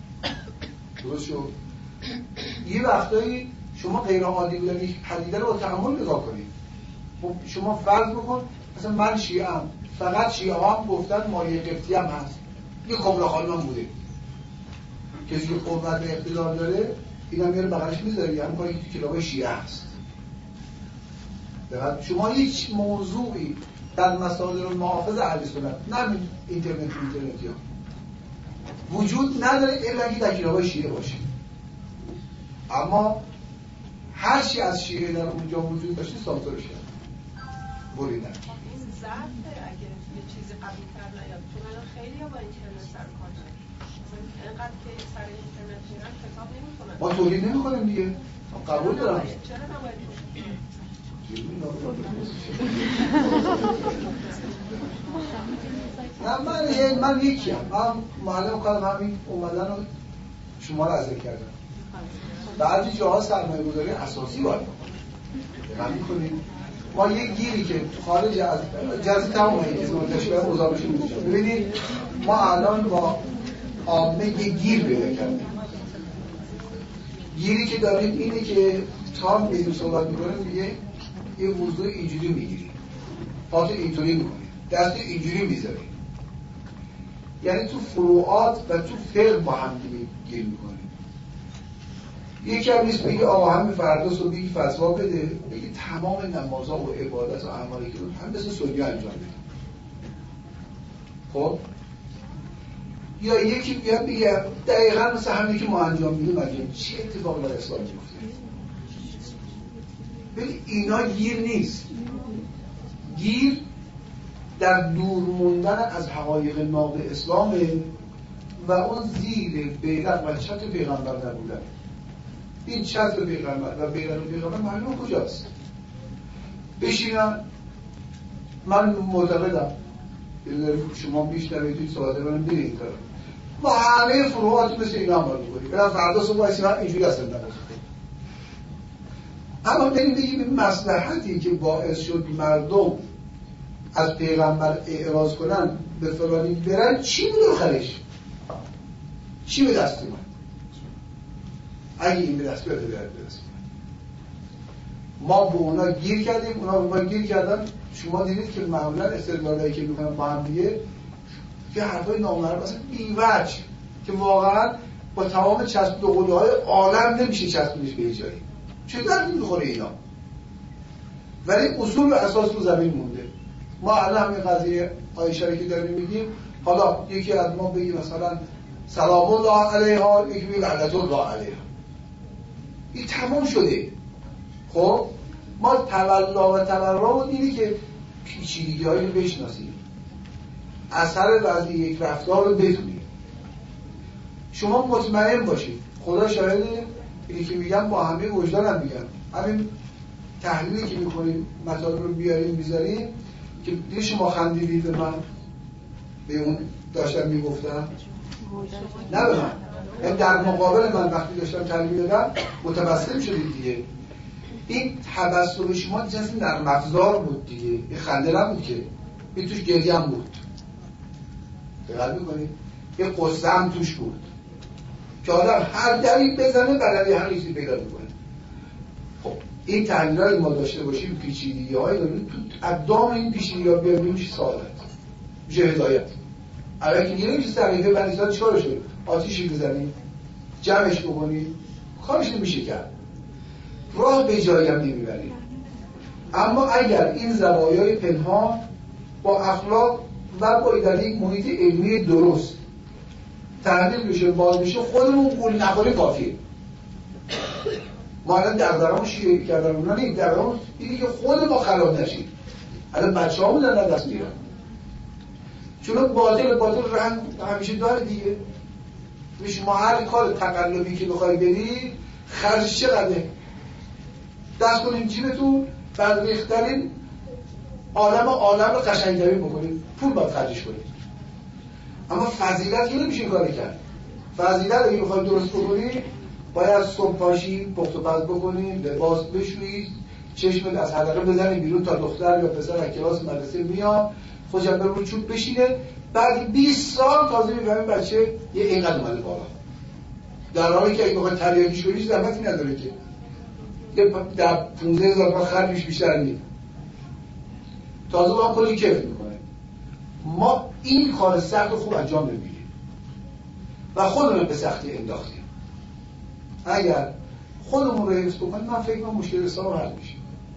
S2: درست شد؟ یه وقتایی شما غیر عادی بودن یک پدیده رو با تأمل نگاه کنید. خب شما فرض بکن مثلا من شیعه ام، فقط شیعه ها هم گفتن مایه قبطی هم هست، یه کبرا خانم هم بوده، کسی که قوت و اقتدار داره این هم میره بغلش میذاره، هم کاری که کلابای شیعه هست. شما هیچ موضوعی در مصادر محافظ اهل سنت، نه اینترنت اینترنتی ها، وجود نداره الا اگه در کلابای شیعه باشه. اما هر چی از شیعه در اونجا وجود داشته سانسورش کرد، بریدن.
S7: این ضعف اگه یه چیزی قبول کرد نیاد، چون الان خیلی ها با اینترنت سر کار دارن، اینقدر که سر اینترنت میرن کتاب نمی‌خونن.
S2: ما تولید نمی‌کنیم دیگه، قبول دارم.
S7: چرا نباید کنیم؟
S2: نه من من یکیم، من معلم کارم همین اومدن رو شما رو عزیز کردم. بعضی جاها سرمایه گذاری اساسی باید بکنیم. من میکنیم ما یک گیری که خارج از جزی تمام هیچ منتشر به مزابش میشه. ببینید ما الان با عامه یک گیر پیدا کردیم. گیری که داریم اینه که تا میدیم صحبت میکنیم میگه یه موضوع اینجوری میگیری، پاتو اینطوری میکنی، دست اینجوری میذاری، یعنی تو فروعات و تو فقه با هم گیر میکنی. یکی هم نیست بگی آقا همین فردا صبح بگی فتوا بده، بگی تمام نمازها و عبادت و اعمالی که هم مثل سنی انجام بده. خب یا یکی بیاد بگه دقیقاً مثل همین که ما انجام میدیم انجام، چه اتفاقی در اسلام میفته؟ ببین اینا گیر نیست. گیر در دور موندن از حقایق ناب اسلامه و اون زیر بیرق و چتر پیغمبر نبودن. این چتر پیغمبر و بیرق پیغمبر معلوم کجاست؟ بشینم من معتقدم شما بیشتر توی صحبت منم دیدین کارم ما همه فروعات مثل اینا عمل می‌کنیم. برای فردا صبح وایسی من اینجوری هستم نباشم. اما بریم بگیم این مصلحتی که باعث شد مردم از پیغمبر اعراض کنن به فلانی برن چی بود آخرش؟ چی به دست اومد؟ اگه این به دست بیاد به دست ما به اونا گیر کردیم، اونا به ما گیر کردن. شما دیدید که معمولا استدلالایی که میکنن با هم دیگه که حرفای نامرئی مثلا بی‌وجه که واقعا با تمام چسب و قله‌های عالم نمیشه چسبونش به جایی. چه دردی میخوره اینا؟ ولی اصول و اساس رو زمین مونده. ما الان همین قضیه عایشه که داریم میگیم، حالا یکی از ما بگی مثلا سلام الله علیها، یکی بگی لعنت الله علیها، این تمام شده. خب ما تولا و تبرا رو دیدی که پیچیدگی‌هایی رو بشناسیم، اثر وضعی یک رفتار رو بدونیم. شما مطمئن باشید، خدا شاهده، اینی که میگم با همه وجدانم میگم، همین تحلیلی که میکنیم مطالب رو بیاریم میذاریم که دیگه شما خندیدید به من به اون داشتم میگفتم نه به من، یعنی در مقابل من وقتی داشتم تحلیل میدادم متبسم شدید دیگه. این تبسم شما جنس نرم افزار بود دیگه، این خنده نبود که، این توش گریه هم بود. دقت میکنید؟ یه قصه هم توش بود که آدم هر دری بزنه بلدی هر چیزی پیدا میکنه. خب این تحلیل‌های ما داشته باشیم، پیچیدگی‌های داریم، تو ادام این پیچیدگی‌ها بیاریم میشه سعادت، میشه هدایت. الان که دیگه نمیشه صحیفه بنیسان چیکارش کنیم؟ آتیشی بزنیم، جمعش بکنیم، کارش نمیشه کرد. راه به جایی هم نمیبریم. اما اگر این زوایای پنهان با اخلاق و با در یک محیط علمی درست تحلیل بشه، باز بشه، خودمون قول نخوری کافیه. ما الان دغدغه‌مون شیعه کردن اونا نیست، دغدغه‌مون اینه که خود ما خراب نشیم. الان بچه‌هامون دارن دست میرن، چون باطل باطل رنگ همیشه داره دیگه. میشه ما هر کار تقلبی که بخوای بری خرجش چقدره؟ دست کنیم جیبتون، بعد ریخترین عالم عالم رو قشنگ‌تری بکنید، پول باید خرجش کنید. اما فضیلت که نمیشه این کاری کرد. فضیلت اگه بخواید درست بکنید باید صبح پاشید، پخت و پز بکنید، لباس بشویید، چشمت از حلقه بزنید بیرون تا دختر یا پسر از کلاس مدرسه میاد، خوشم بر رو چوب بشینه، بعد بیست سال تازه میفهمید بچه یه اینقدر اومده بالا. در حالی که اگه بخواید تریاکیش کنید زحمتی نداره که. یه در پونزده هزار تومان خرجش بیشتر نیست. تازه با هم کلی کیف میکنه. ما این کار سخت خوب انجام نمیدیم و خودمون به سختی انداختیم. اگر خودمون رو حفظ بکنیم من فکر کنم مشکل اسلام حل میشه.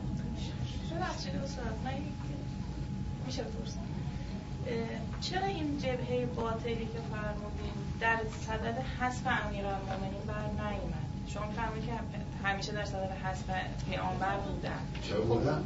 S6: میشه بپرسم چرا این جبهه باطلی که فرمودین در صدد حذف امیرالمومنین بر نیامد؟ شما فرمودید که همیشه در صدد حذف پیامبر بودن.
S2: چرا بودن؟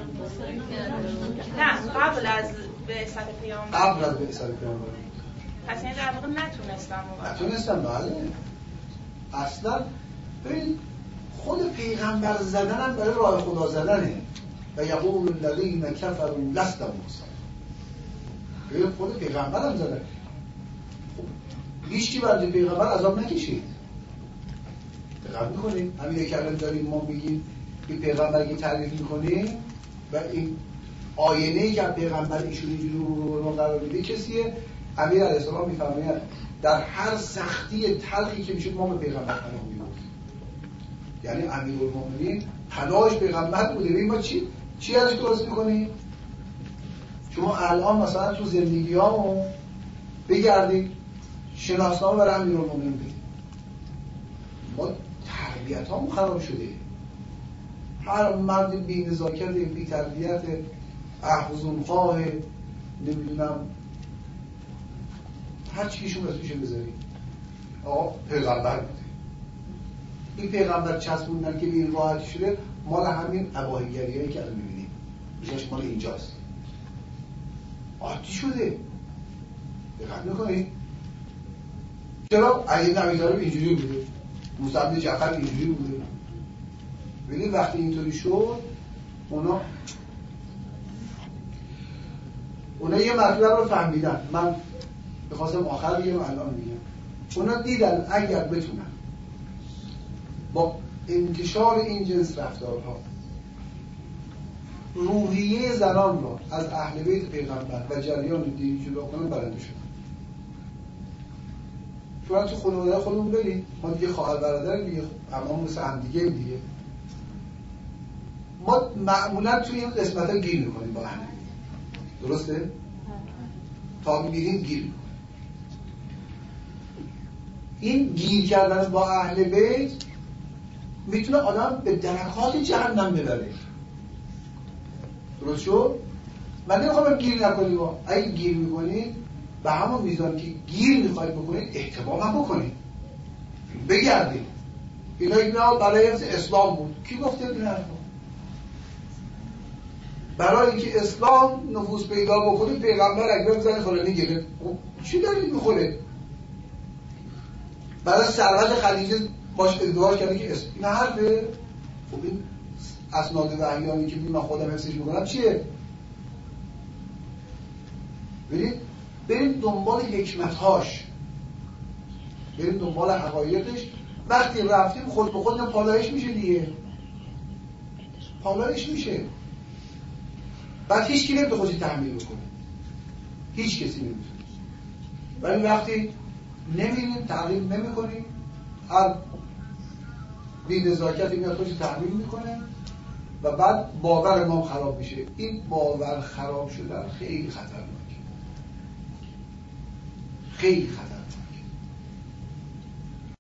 S6: نه قبل از بعثت پیامبر.
S2: قبل از بعثت پیامبر.
S6: پس یعنی در واقع نتونستم.
S2: نتونستم بله. اصلا ببین خود پیغمبر زدنم برای راه خدا زدنه. و یقول الذین کفروا لست مرسلا. ببین خود پیغمبر هم زدن. هیچ کی برای پیغمبر عذاب نکشید. دقت می‌کنید؟ همین کلام داریم ما میگیم این پیغمبر که تعریف می‌کنیم و این آینه‌ای که پیغمبر ایشون اینجوری رو قرار میده کسیه؟ امیر علیه السلام می‌فرماید در هر سختی تلخی که میشد ما به پیغمبر پناه می‌بردیم. یعنی امیرالمومنین پناهش پیغمبر بوده. ببین ما چی چی ازش درست می‌کنیم؟ شما الان مثلا تو زندگی‌هامون بگردید شناسنامه برای امیرالمومنین بدید. ما تربیت‌هامون خراب شده. هر مرد بی‌نزاکت، بی‌تربیت، احزون‌خواه، نمیدونم هر چیشون اسمش بذارید. آقا پیغمبر بوده. این پیغمبر چسبوندن که به این راحتی شده مال همین اباهیگریایی که الان می‌بینیم. میشه مال اینجاست. عادی شده. دقت می‌کنید؟ چرا علی نمی‌ذاره اینجوری بوده؟ موسی بن جعفر اینجوری بوده. ولی وقتی اینطوری شد اونا اونا یه مطلب رو فهمیدن. من می‌خواستم آخر بگم الان میگم. اونا دیدن اگر بتونن با انتشار این جنس رفتارها روحیه زنان را از اهل بیت پیغمبر و جریان دینی جدا کنن، برنده شدن. شما تو خانواده خودمون برید، ما دیگه خواهر برادر دیگه، اما مثل هم دیگه دیگه ما معمولا توی این قسمت ها گیر میکنیم با اهل بیت. درسته؟ تا میبینیم گیر میکنیم. این گیر کردن با اهل بیت میتونه آدم به درکات جهنم ببره. درست شد؟ من نمیخوام گیر نکنید. با اگه گیر میکنید به همون میزان که گیر میخواید بکنید احتمام هم بکنید، بگردید. اینا اینا برای حفظ اسلام بود. کی گفته این حرفا؟ برای اینکه اسلام نفوذ پیدا بکنه پیغمبر اکرم زن فلانی گرفت. چی دارید میخوره؟ برای ثروت خدیجه باش ازدواج کرده که اسم این حرفه. خب این اسناد وحیانی که من خودم حفظش میکنم چیه؟ برید برید دنبال حکمتهاش، برید دنبال حقایقش. وقتی رفتیم خود به خود پالایش میشه دیگه، پالایش میشه. بعد هیچ کی نمیتونه خودش تحمیل بکنه، هیچ کسی نمیتونه. ولی وقتی نمیریم تعلیم نمیکنیم، هر بی نزاکتی میاد خودش تحمیل میکنه و بعد باور ما خراب میشه. این باور خراب شدن خیلی خطرناکه، خیلی خطرناکه.